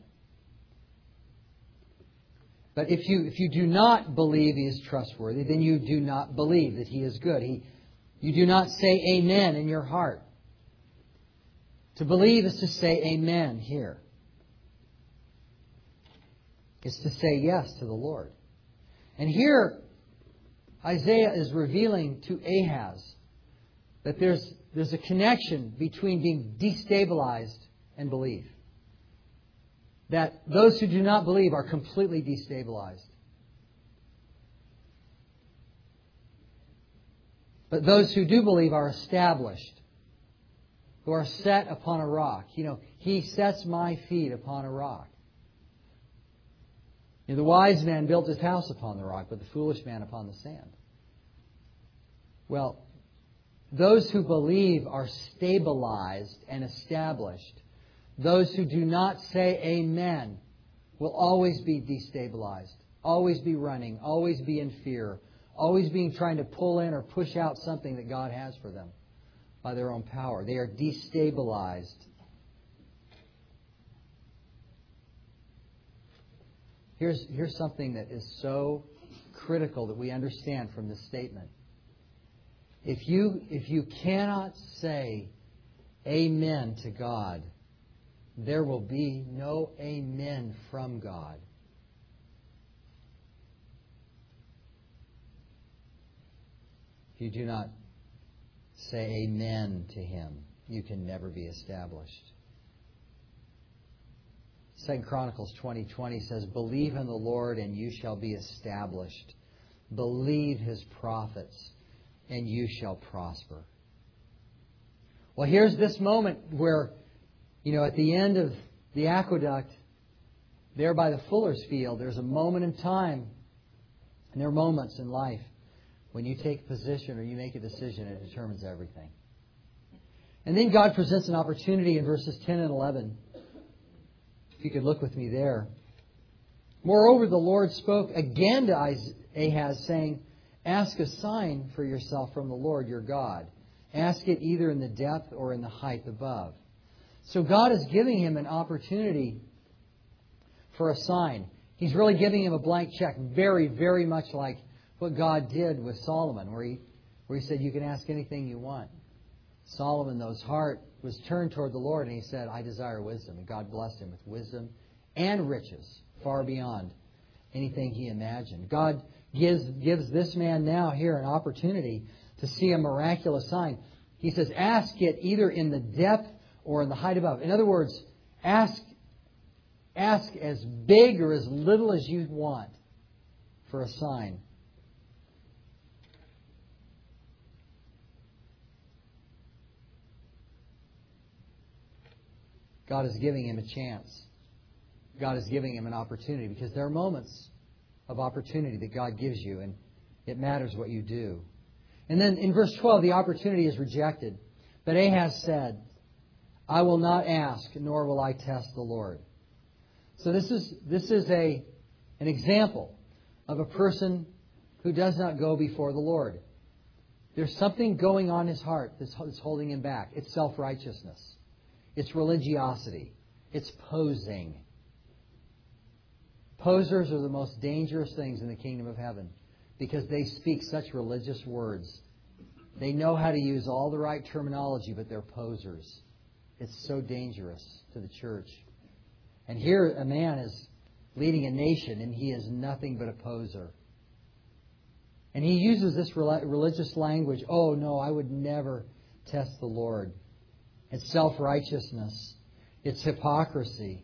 But if you if you do not believe He is trustworthy, then you do not believe that He is good. He, you do not say amen in your heart. To believe is to say amen here. It's to say yes to the Lord. And here, Isaiah is revealing to Ahaz that there's, there's a connection between being destabilized and belief. That those who do not believe are completely destabilized. But those who do believe are established, who are set upon a rock. You know, He sets my feet upon a rock. You know, the wise man built his house upon the rock, but the foolish man upon the sand. Well, those who believe are stabilized and established. Those who do not say amen will always be destabilized, always be running, always be in fear, always being trying to pull in or push out something that God has for them by their own power. They are destabilized. Here's, here's something that is so critical that we understand from this statement. If you, if you cannot say amen to God, there will be no amen from God. If you do not say amen to Him, you can never be established. Second Chronicles twenty twenty says, believe in the Lord and you shall be established. Believe His prophets and you shall prosper. Well, here's this moment where, you know, at the end of the aqueduct, there by the fuller's field, there's a moment in time, and there are moments in life when you take a position or you make a decision, it determines everything. And then God presents an opportunity in verses ten and eleven If you could look with me there. Moreover, the Lord spoke again to Ahaz, saying, ask a sign for yourself from the Lord your God. Ask it either in the depth or in the height above. So God is giving him an opportunity for a sign. He's really giving him a blank check, very, very much like what God did with Solomon, where he, where he said, you can ask anything you want. Solomon, though, his heart was turned toward the Lord, and he said, I desire wisdom. And God blessed him with wisdom and riches, far beyond anything he imagined. God gives, gives this man now here an opportunity to see a miraculous sign. He says, ask it either in the depth or in the height above. In other words, ask, ask as big or as little as you want for a sign. God is giving him a chance. God is giving him an opportunity, because there are moments of opportunity that God gives you, and it matters what you do. And then in verse twelve, the opportunity is rejected. But Ahaz said, I will not ask, nor will I test the Lord. So this is this is a an example of a person who does not go before the Lord. There's something going on in his heart that's holding him back. It's self-righteousness. It's religiosity. It's posing. Posers are the most dangerous things in the kingdom of heaven, because they speak such religious words. They know how to use all the right terminology, but they're posers. It's so dangerous to the church. And here a man is leading a nation, and he is nothing but a poser. And he uses this religious language, oh no, I would never test the Lord. It's self-righteousness. It's hypocrisy.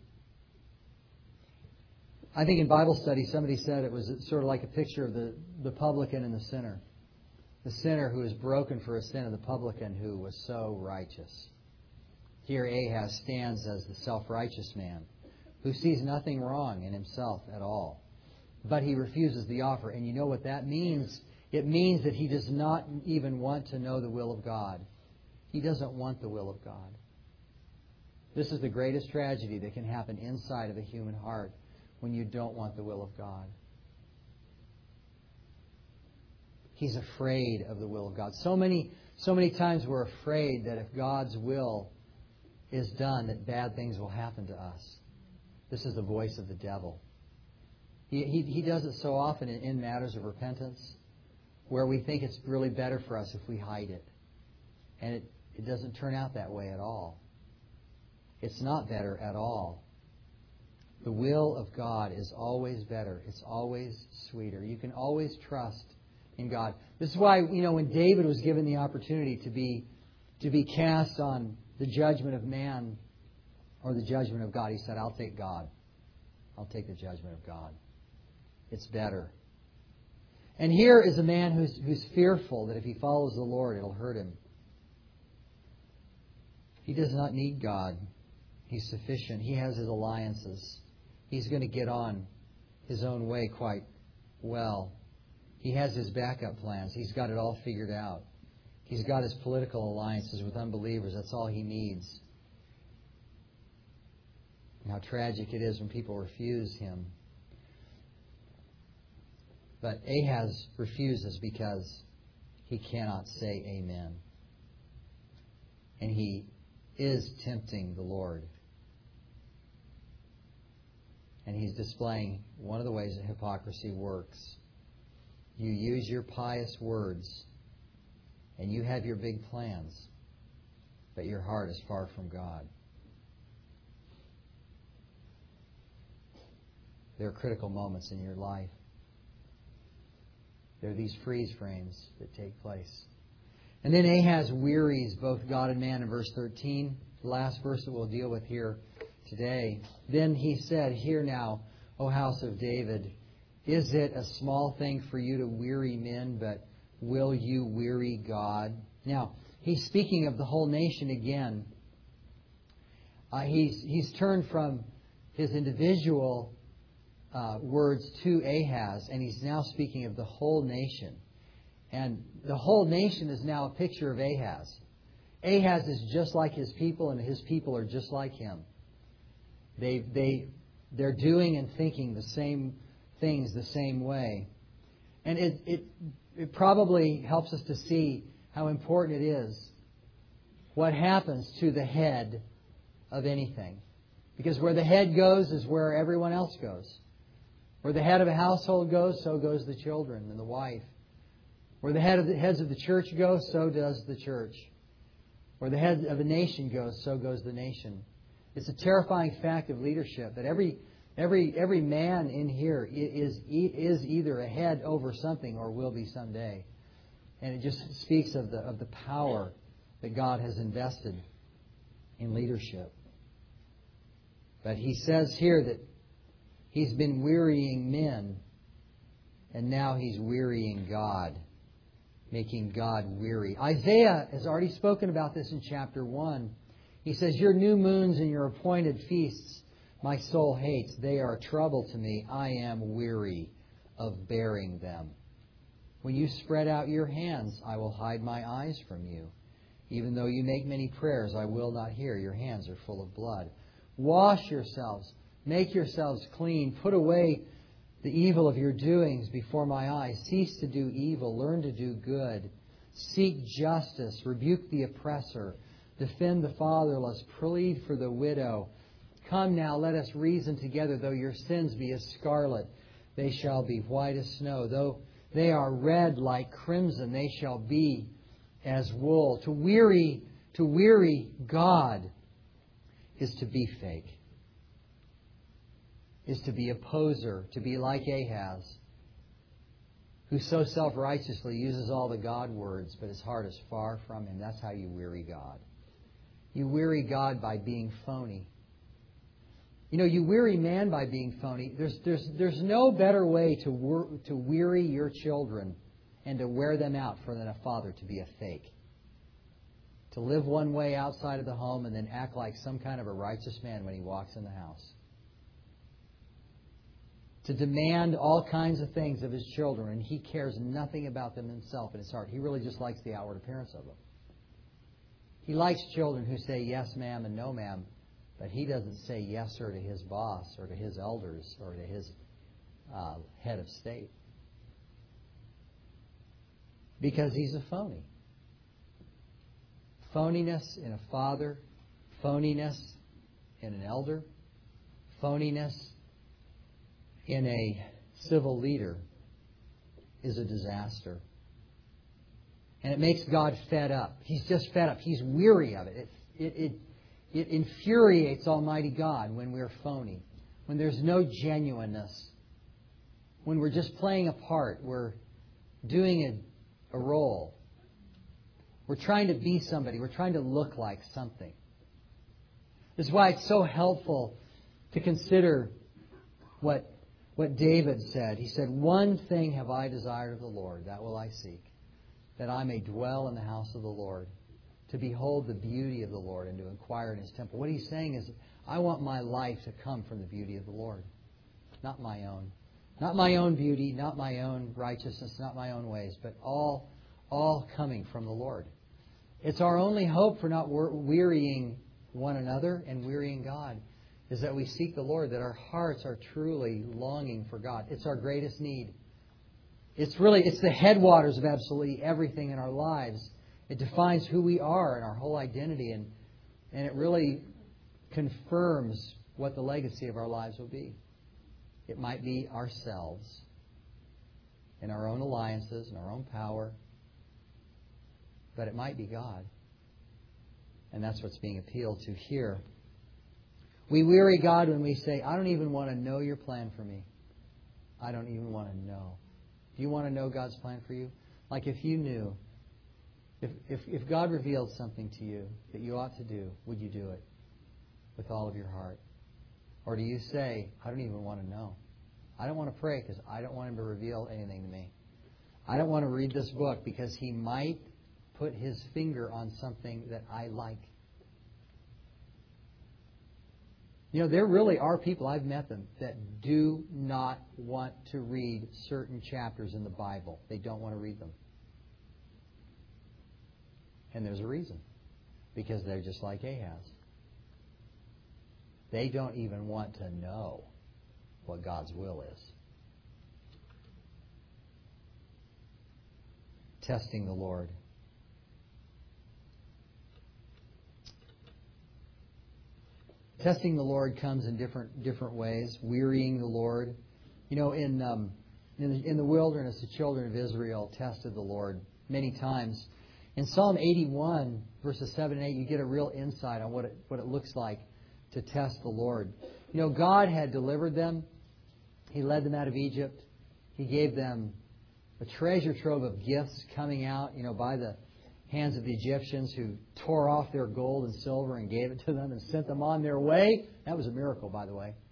I think in Bible study somebody said it was sort of like a picture of the, the publican and the sinner. The sinner who is broken for his sin, and the publican who was so righteous. Here Ahaz stands as the self-righteous man who sees nothing wrong in himself at all. But he refuses the offer. And you know what that means? It means that he does not even want to know the will of God. He doesn't want the will of God. This is the greatest tragedy that can happen inside of a human heart, when you don't want the will of God. He's afraid of the will of God. So many, so many times we're afraid that if God's will is done, that bad things will happen to us. This is the voice of the devil. He, he, he does it so often in, in matters of repentance, where we think it's really better for us if we hide it. And it, it doesn't turn out that way at all. It's not better at all. The will of God is always better. It's always sweeter. You can always trust in God. This is why, you know, when David was given the opportunity to be to be cast on the judgment of man or the judgment of God, he said, I'll take God. I'll take the judgment of God. It's better. And here is a man who's who's fearful that if he follows the Lord, it'll hurt him. He does not need God. He's sufficient. He has his alliances. He's going to get on his own way quite well. He has his backup plans. He's got it all figured out. He's got his political alliances with unbelievers. That's all he needs. And how tragic it is when people refuse him. But Ahaz refuses because he cannot say amen. And he is tempting the Lord. And he's displaying one of the ways that hypocrisy works. You use your pious words, and you have your big plans, but your heart is far from God. There are critical moments in your life. There are these freeze frames that take place. And then Ahaz wearies both God and man in verse thirteen, the last verse that we'll deal with here today. Then he said, hear now, O house of David, is it a small thing for you to weary men, but will you weary God? Now, he's speaking of the whole nation again. Uh, he's, he's turned from his individual uh, words to Ahaz, and he's now speaking of the whole nation. And the whole nation is now a picture of Ahaz. Ahaz is just like his people, and his people are just like him. They, they, they're doing and thinking the same things the same way. And it, it, it probably helps us to see how important it is what happens to the head of anything. Because where the head goes is where everyone else goes. Where the head of a household goes, so goes the children and the wife. Where the head of the heads of the church go, so does the church. Where the head of a nation goes, so goes the nation. It's a terrifying fact of leadership that every every every man in here is is either a head over something or will be someday. And it just speaks of the of the power that God has invested in leadership. But he says here that he's been wearying men, and now he's wearying God, making God weary. Isaiah has already spoken about this in chapter one. He says, your new moons and your appointed feasts my soul hates. They are a trouble to me. I am weary of bearing them. When you spread out your hands, I will hide my eyes from you. Even though you make many prayers, I will not hear. Your hands are full of blood. Wash yourselves. Make yourselves clean. Put away the evil of your doings before my eyes. Cease to do evil. Learn to do good. Seek justice. Rebuke the oppressor. Defend the fatherless. Plead for the widow. Come now, let us reason together. Though your sins be as scarlet, they shall be white as snow. Though they are red like crimson, they shall be as wool. To weary, to weary God is to be fake. Is to be a poser, to be like Ahaz, who so self-righteously uses all the God words, but his heart is far from Him. That's how you weary God. You weary God by being phony. You know, you weary man by being phony. There's, there's, there's no better way to, wor- to weary your children and to wear them out for than a father to be a fake. To live one way outside of the home and then act like some kind of a righteous man when he walks in the house. To demand all kinds of things of his children, and he cares nothing about them himself in his heart. He really just likes the outward appearance of them. He likes children who say yes, ma'am, and no, ma'am, but he doesn't say yes, sir, to his boss or to his elders or to his uh, head of state. Because he's a phony. Phoniness in a father, phoniness in an elder, phoniness in a civil leader is a disaster. And it makes God fed up. He's just fed up. He's weary of it. It, it, it, it infuriates Almighty God when we're phony, when there's no genuineness, when we're just playing a part, we're doing a, a role. We're trying to be somebody. We're trying to look like something. This is why it's so helpful to consider what What David said. He said, one thing have I desired of the Lord, that will I seek, that I may dwell in the house of the Lord, to behold the beauty of the Lord and to inquire in His temple. What he's saying is, I want my life to come from the beauty of the Lord, not my own. Not my own beauty, not my own righteousness, not my own ways, but all, all coming from the Lord. It's our only hope for not wearying one another and wearying God, is that we seek the Lord, that our hearts are truly longing for God. It's our greatest need. It's really, it's the headwaters of absolutely everything in our lives. It defines who we are and our whole identity, and, and it really confirms what the legacy of our lives will be. It might be ourselves, in our own alliances, in our own power, but it might be God. And that's what's being appealed to here. We weary God when we say, I don't even want to know your plan for me. I don't even want to know. Do you want to know God's plan for you? Like if you knew, if, if, if God revealed something to you that you ought to do, would you do it with all of your heart? Or do you say, I don't even want to know. I don't want to pray because I don't want Him to reveal anything to me. I don't want to read this book because He might put His finger on something that I like. You know, there really are people, I've met them, that do not want to read certain chapters in the Bible. They don't want to read them. And there's a reason. Because they're just like Ahaz. They don't even want to know what God's will is. Testing the Lord. Testing the Lord comes in different different ways. Wearying the Lord. You know, in um, in, the, in the wilderness, the children of Israel tested the Lord many times. In Psalm eighty-one, verses seven and eight, you get a real insight on what it, what it looks like to test the Lord. You know, God had delivered them. He led them out of Egypt. He gave them a treasure trove of gifts coming out, you know, by the hands of the Egyptians who tore off their gold and silver and gave it to them and sent them on their way. That was a miracle, by the way.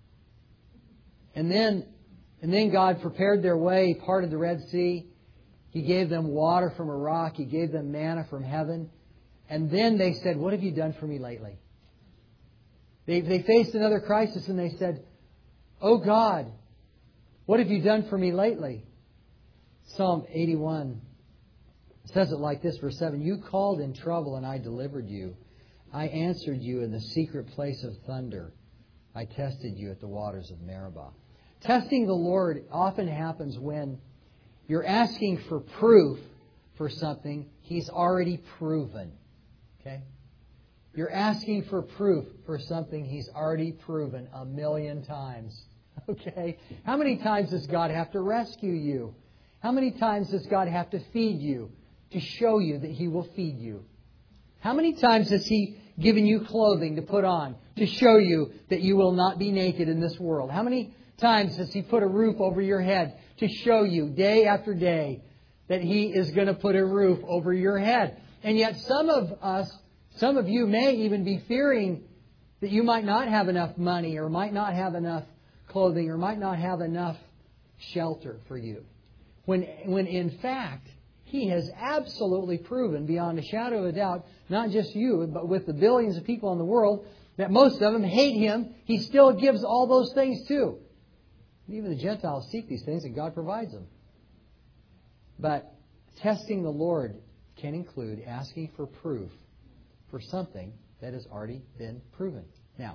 And then, and then God prepared their way. He parted the Red Sea. He gave them water from a rock. He gave them manna from heaven. And then they said, "What have you done for me lately?" They, they faced another crisis and they said, "Oh God, what have you done for me lately?" Psalm eighty-one says it like this, verse seven. "You called in trouble and I delivered you. I answered you in the secret place of thunder. I tested you at the waters of Meribah." Testing the Lord often happens when you're asking for proof for something He's already proven. Okay? You're asking for proof for something He's already proven a million times. Okay? How many times does God have to rescue you? How many times does God have to feed you to show you that He will feed you? How many times has He given you clothing to put on to show you that you will not be naked in this world? How many times has He put a roof over your head to show you day after day that He is going to put a roof over your head? And yet some of us, some of you may even be fearing that you might not have enough money or might not have enough clothing or might not have enough shelter for you. When, when in fact, He has absolutely proven beyond a shadow of a doubt, not just you, but with the billions of people in the world, that most of them hate Him. He still gives all those things too. Even the Gentiles seek these things and God provides them. But testing the Lord can include asking for proof for something that has already been proven. Now,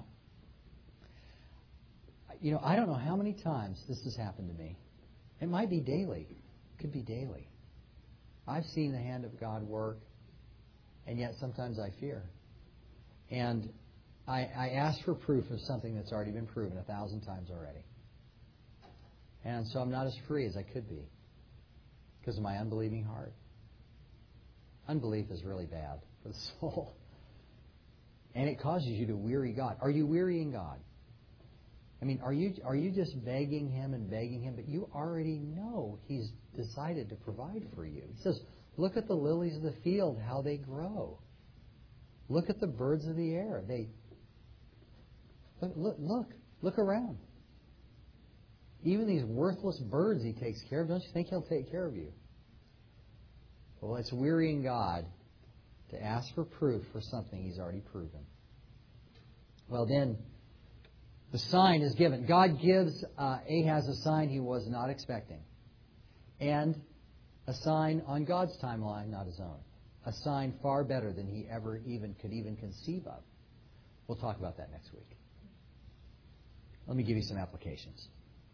you know, I don't know how many times this has happened to me. It might be daily. It could be daily. I've seen the hand of God work, and yet sometimes I fear. And I, I ask for proof of something that's already been proven a thousand times already. And so I'm not as free as I could be because of my unbelieving heart. Unbelief is really bad for the soul. And it causes you to weary God. Are you wearying God? I mean, are you are you just begging Him and begging Him? But you already know He's decided to provide for you. He says, look at the lilies of the field, how they grow. Look at the birds of the air. They look, look, look, look around. Even these worthless birds He takes care of. Don't you think He'll take care of you? Well, it's wearying God to ask for proof for something He's already proven. Well, then, the sign is given. God gives uh, Ahaz a sign he was not expecting. And a sign on God's timeline, not his own. A sign far better than he ever even could even conceive of. We'll talk about that next week. Let me give you some applications.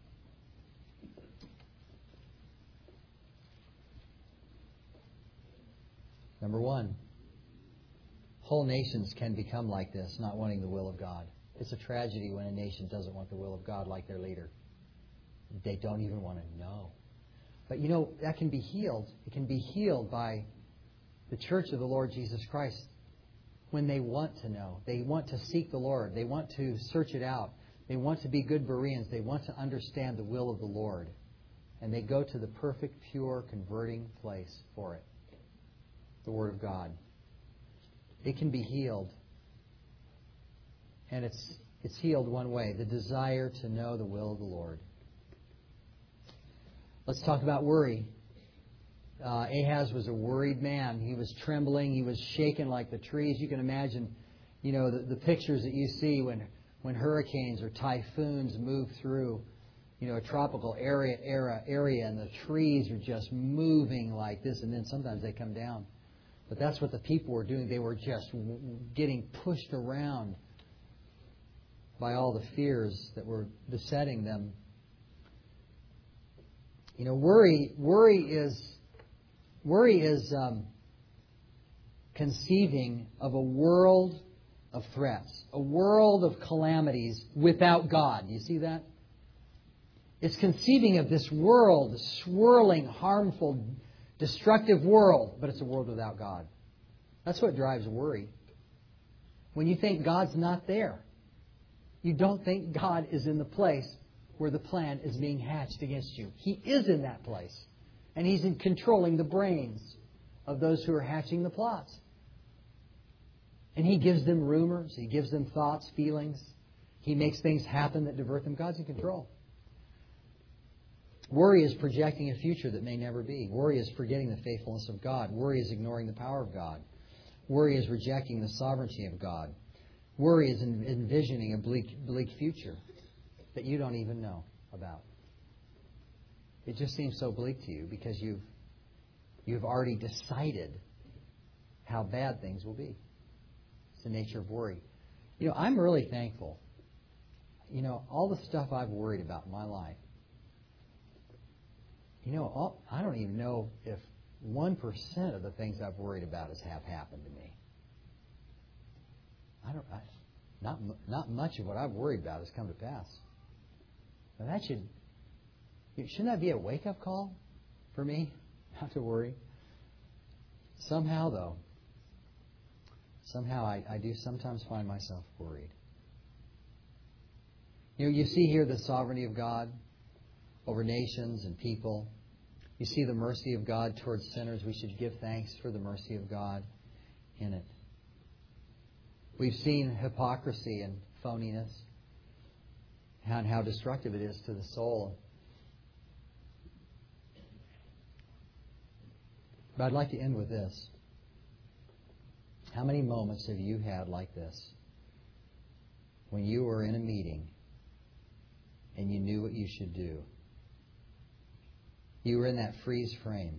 Number one, whole nations can become like this, not wanting the will of God. It's a tragedy when a nation doesn't want the will of God like their leader. They don't even want to know. But you know, that can be healed. It can be healed by the church of the Lord Jesus Christ when they want to know. They want to seek the Lord. They want to search it out. They want to be good Bereans. They want to understand the will of the Lord. And they go to the perfect, pure, converting place for it. The Word of God. It can be healed. And it's it's healed one way, the desire to know the will of the Lord. Let's talk about worry. Uh, Ahaz was a worried man. He was trembling. He was shaken like the trees. You can imagine, you know, the, the pictures that you see when, when hurricanes or typhoons move through, you know, a tropical area, area, area, and the trees are just moving like this, and then sometimes they come down. But that's what the people were doing. They were just getting pushed around by all the fears that were besetting them. You know, worry, worry is, worry is um, conceiving of a world of threats, a world of calamities without God. Do you see that? It's conceiving of this world, a swirling, harmful, destructive world, but it's a world without God. That's what drives worry. When you think God's not there, you don't think God is in the place where the plan is being hatched against you. He is in that place. And He's in controlling the brains of those who are hatching the plots. And He gives them rumors. He gives them thoughts, feelings. He makes things happen that divert them. God's in control. Worry is projecting a future that may never be. Worry is forgetting the faithfulness of God. Worry is ignoring the power of God. Worry is rejecting the sovereignty of God. Worry is envisioning a bleak, bleak future that you don't even know about. It just seems so bleak to you because you've, you've already decided how bad things will be. It's the nature of worry. You know, I'm really thankful. You know, all the stuff I've worried about in my life, you know, all, I don't even know if one percent of the things I've worried about has have happened to me. I don't, I, not not much of what I've worried about has come to pass. Now that should, shouldn't that be a wake-up call for me? Not to worry. Somehow, though, somehow I, I do sometimes find myself worried. You know, you see here the sovereignty of God over nations and people. You see the mercy of God towards sinners. We should give thanks for the mercy of God in it. We've seen hypocrisy and phoniness and how destructive it is to the soul. But I'd like to end with this. How many moments have you had like this when you were in a meeting and you knew what you should do? You were in that freeze frame.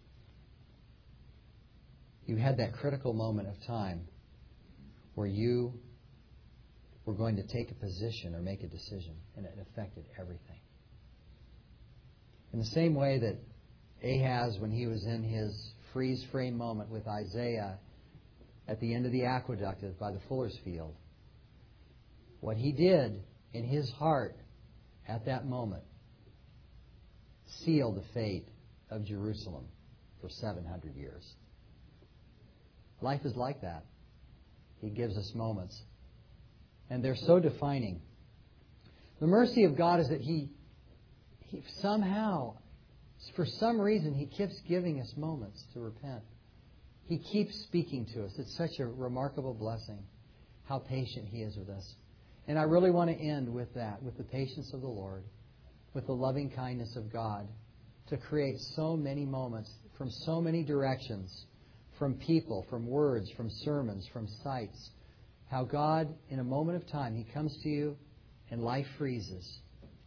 You had that critical moment of time where you were going to take a position or make a decision, and it affected everything. In the same way that Ahaz, when he was in his freeze frame moment with Isaiah at the end of the aqueduct by the fuller's field, what he did in his heart at that moment sealed the fate of Jerusalem for seven hundred years. Life is like that. He gives us moments. And they're so defining. The mercy of God is that He, he somehow, for some reason, He keeps giving us moments to repent. He keeps speaking to us. It's such a remarkable blessing how patient He is with us. And I really want to end with that, with the patience of the Lord, with the loving kindness of God, to create so many moments from so many directions, from people, from words, from sermons, from sights. How God, in a moment of time, He comes to you and life freezes.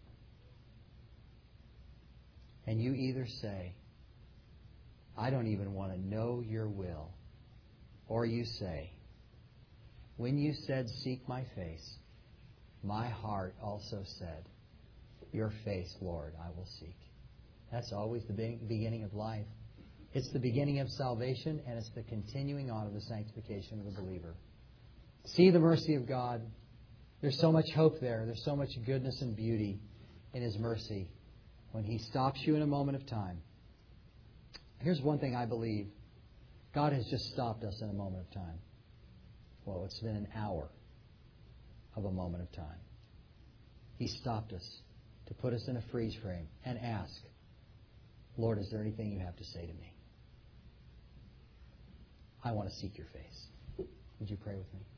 And you either say, I don't even want to know your will. Or you say, when you said, seek my face, my heart also said, your face, Lord, I will seek. That's always the beginning of life. It's the beginning of salvation, and it's the continuing on of the sanctification of the believer. See the mercy of God. There's so much hope there. There's so much goodness and beauty in His mercy when He stops you in a moment of time. Here's one thing I believe. God has just stopped us in a moment of time. Well, it's been an hour of a moment of time. He stopped us to put us in a freeze frame and ask, Lord, is there anything you have to say to me? I want to seek your face. Would you pray with me?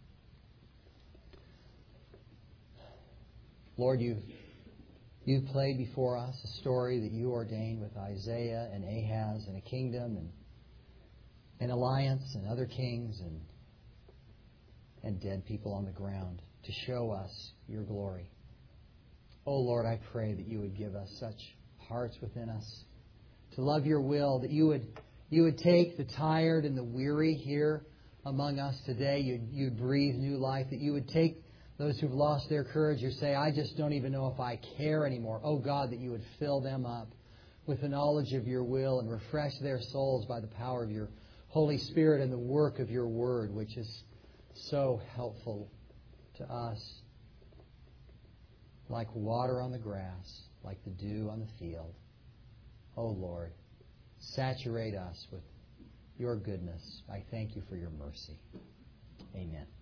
Lord, you've, you've played before us a story that you ordained with Isaiah and Ahaz and a kingdom and an alliance and other kings and, and dead people on the ground to show us your glory. Oh, Lord, I pray that you would give us such hearts within us to love your will, that you would you would take the tired and the weary here among us today. You'd, you'd breathe new life, that you would take Those who've lost their courage, who say, I just don't even know if I care anymore. Oh God, that you would fill them up with the knowledge of your will and refresh their souls by the power of your Holy Spirit and the work of your Word, which is so helpful to us. Like water on the grass, like the dew on the field. Oh Lord, saturate us with your goodness. I thank you for your mercy. Amen.